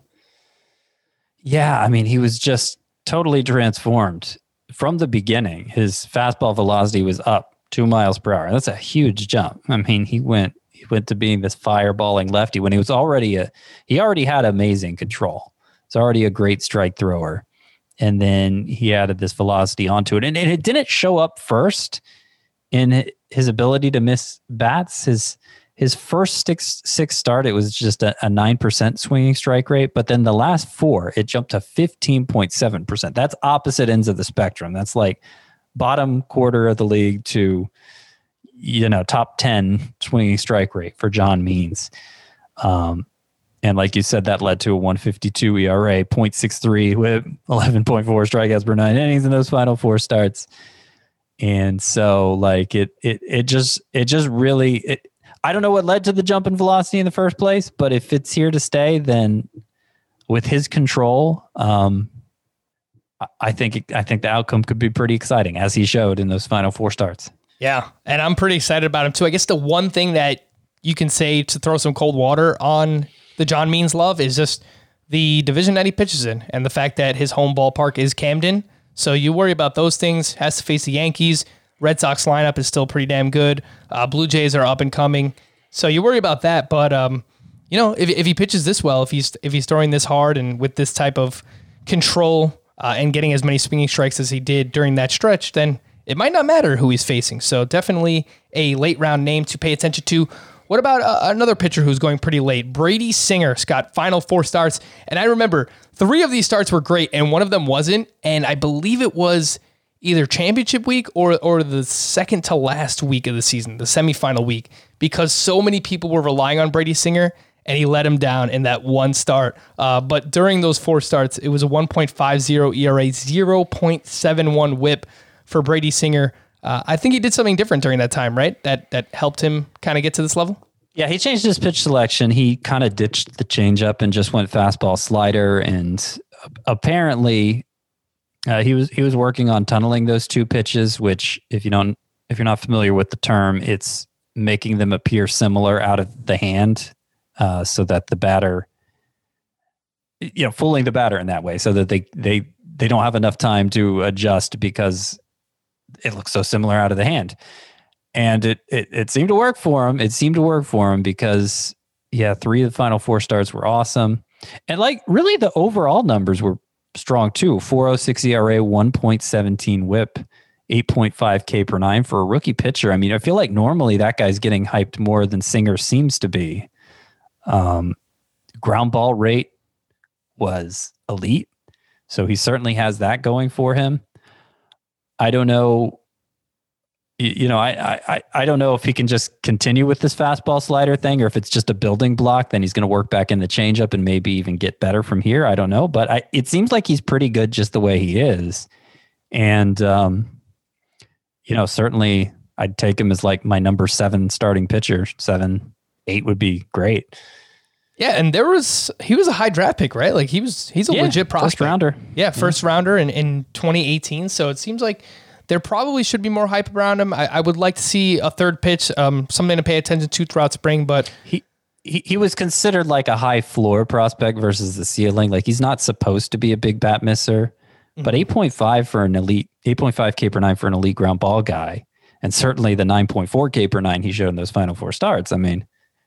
Yeah, I mean, he was just totally transformed from the beginning. His fastball velocity was up two miles per hour. That's a huge jump. I mean, he went he went to being this fireballing lefty when he was already a he already had amazing control. It's already a great strike thrower. And then he added this velocity onto it. And, and it didn't show up first in his ability to miss bats. His his first six, six start, it was just a, a nine percent swinging strike rate. But then the last four, it jumped to fifteen point seven percent. That's opposite ends of the spectrum. That's like bottom quarter of the league to, you know, top ten swinging strike rate for John Means. Um, and like you said, that led to a one fifty-two E R A, point six three with eleven point four strikeouts per nine innings in those final four starts. And so like it, it, it just, it just really, it, I don't know what led to the jump in velocity in the first place, but if it's here to stay, then with his control, um, I think, I think the outcome could be pretty exciting, as he showed in those final four starts. Yeah. And I'm pretty excited about him too. I guess the one thing that you can say to throw some cold water on the John Means love is just the division that he pitches in and the fact that his home ballpark is Camden. So you worry about those things. Has to face the Yankees. Red Sox lineup is still pretty damn good. Uh, Blue Jays are up and coming. So you worry about that. But, um, you know, if, if he pitches this well, if he's if he's throwing this hard and with this type of control uh, and getting as many swinging strikes as he did during that stretch, then it might not matter who he's facing. So definitely a late round name to pay attention to. What about uh, another pitcher who's going pretty late? Brady Singer, Scott, final four starts. And I remember three of these starts were great and one of them wasn't. And I believe it was either championship week or or the second to last week of the season, the semifinal week, because so many people were relying on Brady Singer and he let him down in that one start. Uh, but during those four starts, it was a one point five oh E R A, zero point seven one whip for Brady Singer. Uh, I think he did something different during that time, right? That that helped him kind of get to this level? Yeah, he changed his pitch selection. He kind of ditched the changeup and just went fastball slider. And apparently, uh, he was he was working on tunneling those two pitches. Which, if you don't, if you're not familiar with the term, it's making them appear similar out of the hand, uh, so that the batter, you know, fooling the batter in that way, so that they they they don't have enough time to adjust because it looks so similar out of the hand. And it, it, it seemed to work for him. It seemed to work for him because yeah, three of the final four starts were awesome. And like really the overall numbers were strong too. four oh six E R A, one point one seven whip, eight point five K per nine for a rookie pitcher. I mean, I feel like normally that guy's getting hyped more than Singer seems to be. Um, ground ball rate was elite. So he certainly has that going for him. I don't know, you know, I, I, I don't know if he can just continue with this fastball slider thing or if it's just a building block, then he's going to work back in the changeup and maybe even get better from here. I don't know, but I, it seems like he's pretty good just the way he is. And, um, you know, certainly I'd take him as like my number seven starting pitcher. Seven, eight would be great. Yeah, and there was he was a high draft pick, right? Like he was he's a yeah, legit prospect. First rounder. Yeah, first yeah. rounder in, in twenty eighteen. So it seems like there probably should be more hype around him. I, I would like to see a third pitch, um, something to pay attention to throughout spring, but he, he he was considered like a high floor prospect versus the ceiling. Like he's not supposed to be a big bat misser, mm-hmm. but eight point five for an elite, eight point five K per nine for an elite ground ball guy. And certainly the nine point four K per nine he showed in those final four starts. I mean,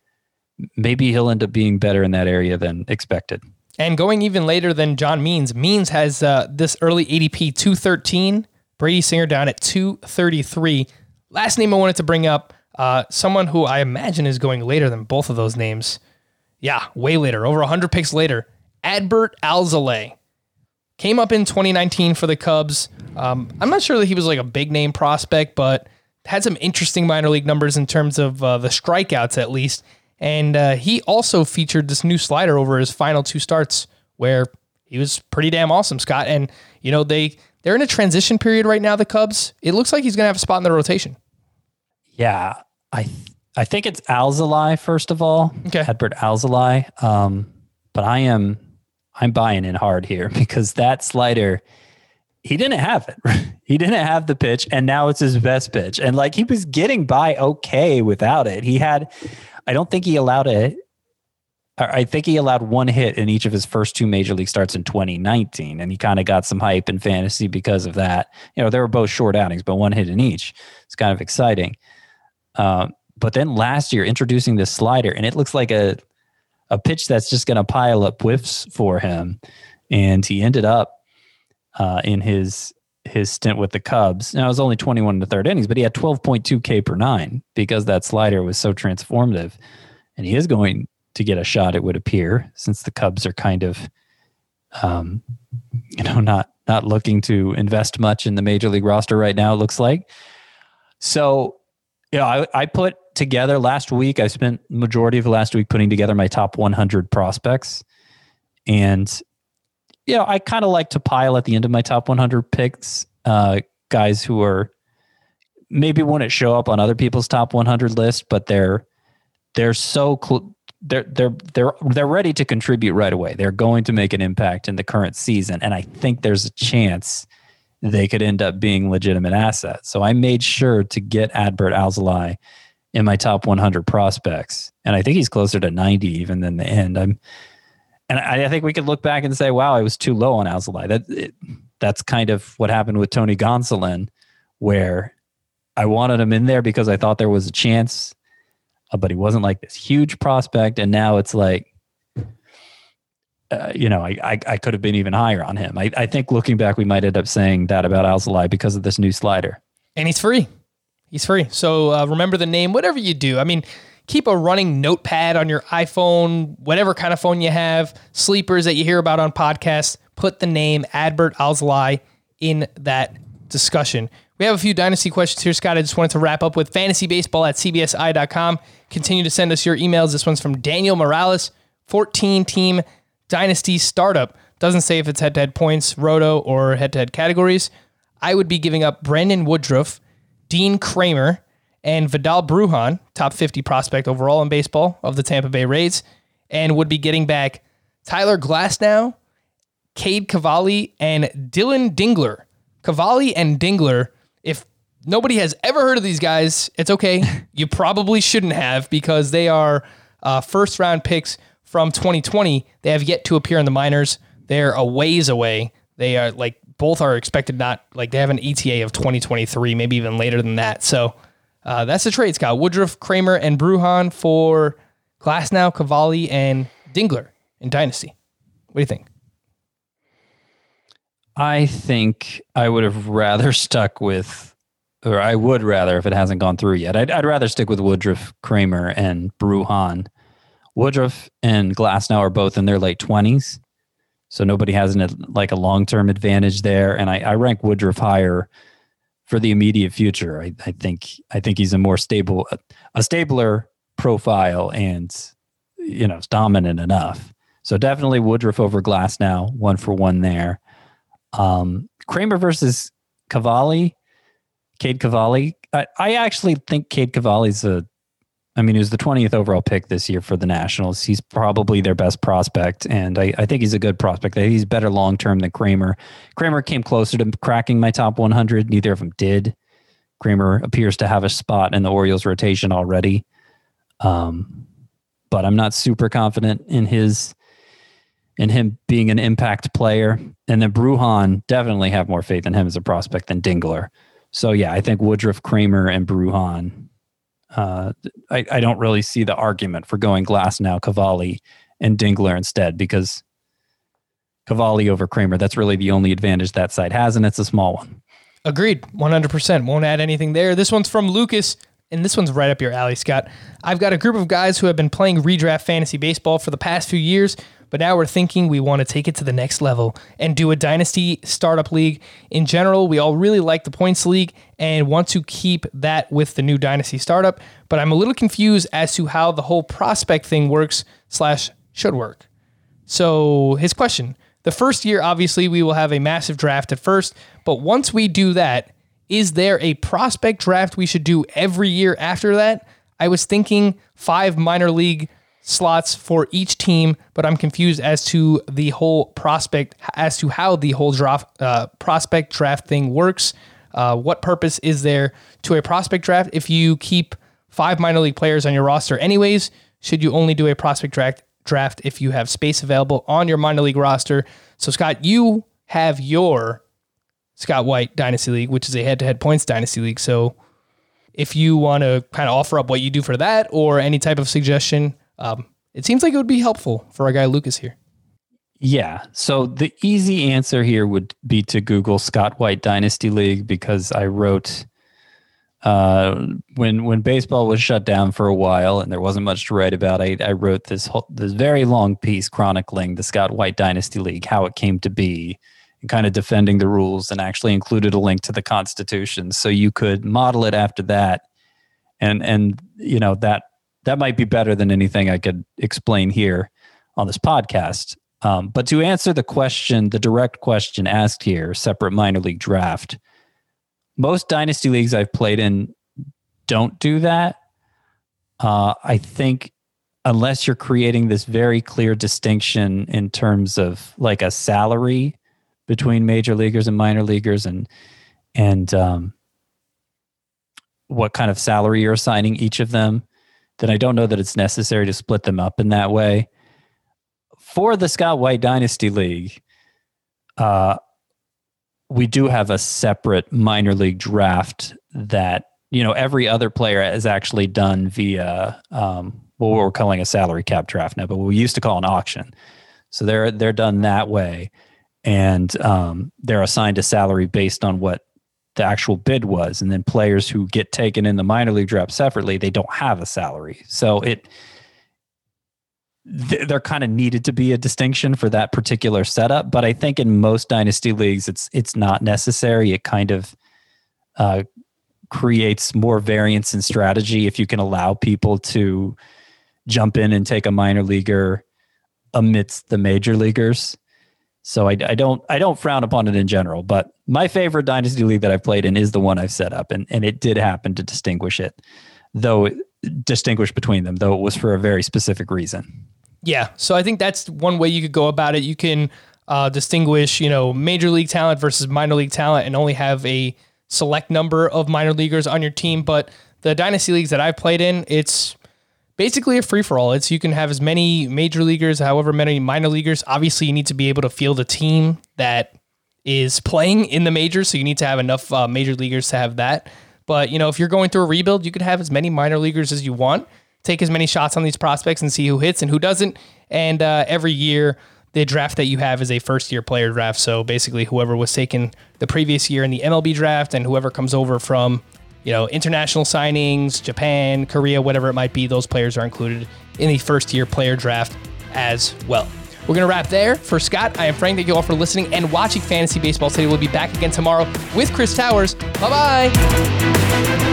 maybe he'll end up being better in that area than expected. And going even later than John Means, Means has uh, this early A D P two thirteen, Brady Singer down at two thirty-three. Last name I wanted to bring up, uh, someone who I imagine is going later than both of those names. Yeah, way later, over one hundred picks later. Adbert Alzolay. Came up in twenty nineteen for the Cubs. Um, I'm not sure that he was like a big name prospect, but had some interesting minor league numbers in terms of uh, the strikeouts at least. And uh, he also featured this new slider over his final two starts where he was pretty damn awesome, Scott. And, you know, they, they're in a transition period right now, the Cubs. It looks like he's going to have a spot in the rotation. Yeah, I th- I think it's Alzolay, first of all. Okay. Adbert Alzolay. Um, but I am I'm buying in hard here because that slider, he didn't have it. He didn't have the pitch, and now it's his best pitch. And, like, he was getting by okay without it. He had... I don't think he allowed it. I think he allowed one hit in each of his first two major league starts in twenty nineteen, and he kind of got some hype in fantasy because of that. You know, they were both short outings, but one hit in each. It's kind of exciting. Um, but then last year, introducing this slider, and it looks like a a pitch that's just going to pile up whiffs for him. And he ended up uh, in his his stint with the Cubs. Now, it was only twenty-one in the third innings, but he had twelve point two K per nine because that slider was so transformative. And he is going to get a shot, it would appear, since the Cubs are kind of, um, you know, not not looking to invest much in the major league roster right now, it looks like. So Yeah, I, I put together last week. I spent majority of last week putting together my top one hundred prospects, and you know, I kind of like to pile at the end of my top one hundred picks, uh, guys who are maybe wouldn't show up on other people's top one hundred list, but they're they're so cl- they're they're they're they're ready to contribute right away. They're going to make an impact in the current season, and I think there's a chance they could end up being legitimate assets. So I made sure to get Adbert Alzolay in my top one hundred prospects, and I think he's closer to ninety even than the end. I'm, and I, I think we could look back and say, "Wow, I was too low on Alzolay." That it, that's kind of what happened with Tony Gonsolin, where I wanted him in there because I thought there was a chance, uh, but he wasn't like this huge prospect, and now it's like, uh, you know, I, I I could have been even higher on him. I, I think looking back, we might end up saying that about Alzolay because of this new slider. And he's free. He's free. So uh, remember the name, whatever you do. I mean, keep a running notepad on your iPhone, whatever kind of phone you have, sleepers that you hear about on podcasts, put the name Adbert Alzolay in that discussion. We have a few dynasty questions here, Scott. I just wanted to wrap up with fantasy baseball at c b s i dot com. Continue to send us your emails. This one's from Daniel Morales, fourteen-team dynasty startup. Doesn't say if it's head-to-head points, roto, or head-to-head categories. I would be giving up Brandon Woodruff, Dean Kramer, and Vidal Brujan, top fifty prospect overall in baseball of the Tampa Bay Rays, and would be getting back Tyler Glasnow, Cade Cavalli, and Dylan Dingler. Cavalli and Dingler, if nobody has ever heard of these guys, it's okay. You probably shouldn't have, because they are uh, first-round picks from twenty twenty. They have yet to appear in the minors. They're a ways away. They are like, both are expected not, like they have an E T A of twenty twenty-three, maybe even later than that. So uh, that's the trade, Scott. Woodruff, Kramer, and Brujan for Glasnow, Cavalli, and Dingler in Dynasty. What do you think? I think I would have rather stuck with, or I would rather, if it hasn't gone through yet, I'd, I'd rather stick with Woodruff, Kramer, and Brujan. Woodruff and Glasnow are both in their late twenties, so nobody has an, like a long-term advantage there. And I, I rank Woodruff higher for the immediate future. I, I think I think he's a more stable, a, a stabler profile, and you know, dominant enough. So definitely Woodruff over Glasnow, one for one there. Um, Kramer versus Cavalli, Cade Cavalli. I, I actually think Cade Cavalli's a, I mean, he was the twentieth overall pick this year for the Nationals. He's probably their best prospect, and I, I think he's a good prospect. I think he's better long-term than Kramer. Kramer came closer to cracking my top one hundred. Neither of them did. Kramer appears to have a spot in the Orioles rotation already. Um, but I'm not super confident in his in him being an impact player. And then Brujan, definitely have more faith in him as a prospect than Dingler. So yeah, I think Woodruff, Kramer, and Brujan. Uh, I, I don't really see the argument for going Glasnow, Cavalli, and Dingler instead, because Cavalli over Kramer, that's really the only advantage that side has, and it's a small one. Agreed, one hundred percent. Won't add anything there. This one's from Lucas, and this one's right up your alley, Scott. I've got a group of guys who have been playing redraft fantasy baseball for the past few years, but now we're thinking we want to take it to the next level and do a dynasty startup league. In general, we all really like the points league and want to keep that with the new dynasty startup, but I'm a little confused as to how the whole prospect thing works slash should work. So his question, the first year, obviously, we will have a massive draft at first, but once we do that, is there a prospect draft we should do every year after that? I was thinking five minor league slots for each team, but I'm confused as to the whole prospect, as to how the whole draft, uh, prospect draft thing works. Uh, what purpose is there to a prospect draft if you keep five minor league players on your roster anyways? Should you only do a prospect draft draft if you have space available on your minor league roster? So Scott, you have your Scott White Dynasty League, which is a head-to-head points Dynasty League. So if you want to kind of offer up what you do for that or any type of suggestion, um, it seems like it would be helpful for our guy Lucas here. Yeah. So the easy answer here would be to Google Scott White Dynasty League, because I wrote uh, when when baseball was shut down for a while and there wasn't much to write about. I, I wrote this whole, this very long piece chronicling the Scott White Dynasty League, how it came to be, and kind of defending the rules, and actually included a link to the Constitution so you could model it after that And, and, you know, that, that might be better than anything I could explain here on this podcast. Um, but to answer the question, the direct question asked here, separate minor league draft, most dynasty leagues I've played in don't do that. Uh, I think unless you're creating this very clear distinction in terms of like a salary between major leaguers and minor leaguers, and and um, what kind of salary you're assigning each of them, then I don't know that it's necessary to split them up in that way. For the Scott White Dynasty League, uh, we do have a separate minor league draft that, you know, every other player has actually done via um, what we're calling a salary cap draft now, but we used to call an auction. So they're they're done that way, and um, they're assigned a salary based on what the actual bid was. And then players who get taken in the minor league draft separately, they don't have a salary. So it th- there kind of needed to be a distinction for that particular setup. But I think in most dynasty leagues, it's it's not necessary. It kind of uh, creates more variance in strategy if you can allow people to jump in and take a minor leaguer amidst the major leaguers. So I, I don't I don't frown upon it in general, but my favorite dynasty league that I've played in is the one I've set up, and, and it did happen to distinguish it, though distinguish between them, though it was for a very specific reason. Yeah, so I think that's one way you could go about it. You can uh, distinguish, you know, major league talent versus minor league talent, and only have a select number of minor leaguers on your team. But the dynasty leagues that I've played in, it's basically a free-for-all. It's you can have as many major leaguers, however many minor leaguers. Obviously, you need to be able to field a team that is playing in the majors, so you need to have enough uh, major leaguers to have that. But, you know, if you're going through a rebuild, you could have as many minor leaguers as you want, take as many shots on these prospects and see who hits and who doesn't. And uh, every year, the draft that you have is a first-year player draft. So basically, whoever was taken the previous year in the M L B draft and whoever comes over from, you know, international signings, Japan, Korea, whatever it might be, those players are included in the first-year player draft as well. We're going to wrap there. For Scott, I am Frank. Thank you all for listening and watching Fantasy Baseball Today. We'll be back again tomorrow with Chris Towers. Bye-bye.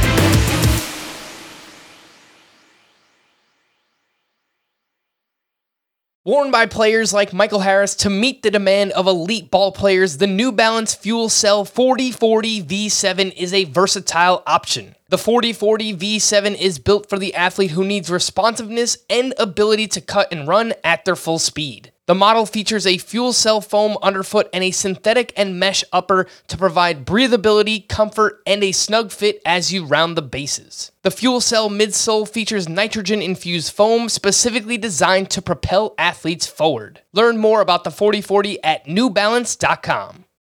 Worn by players like Michael Harris to meet the demand of elite ball players, the New Balance Fuel Cell forty forty V seven is a versatile option. The forty forty V seven is built for the athlete who needs responsiveness and ability to cut and run at their full speed. The model features a fuel cell foam underfoot and a synthetic and mesh upper to provide breathability, comfort, and a snug fit as you round the bases. The fuel cell midsole features nitrogen-infused foam specifically designed to propel athletes forward. Learn more about the forty forty at new balance dot com.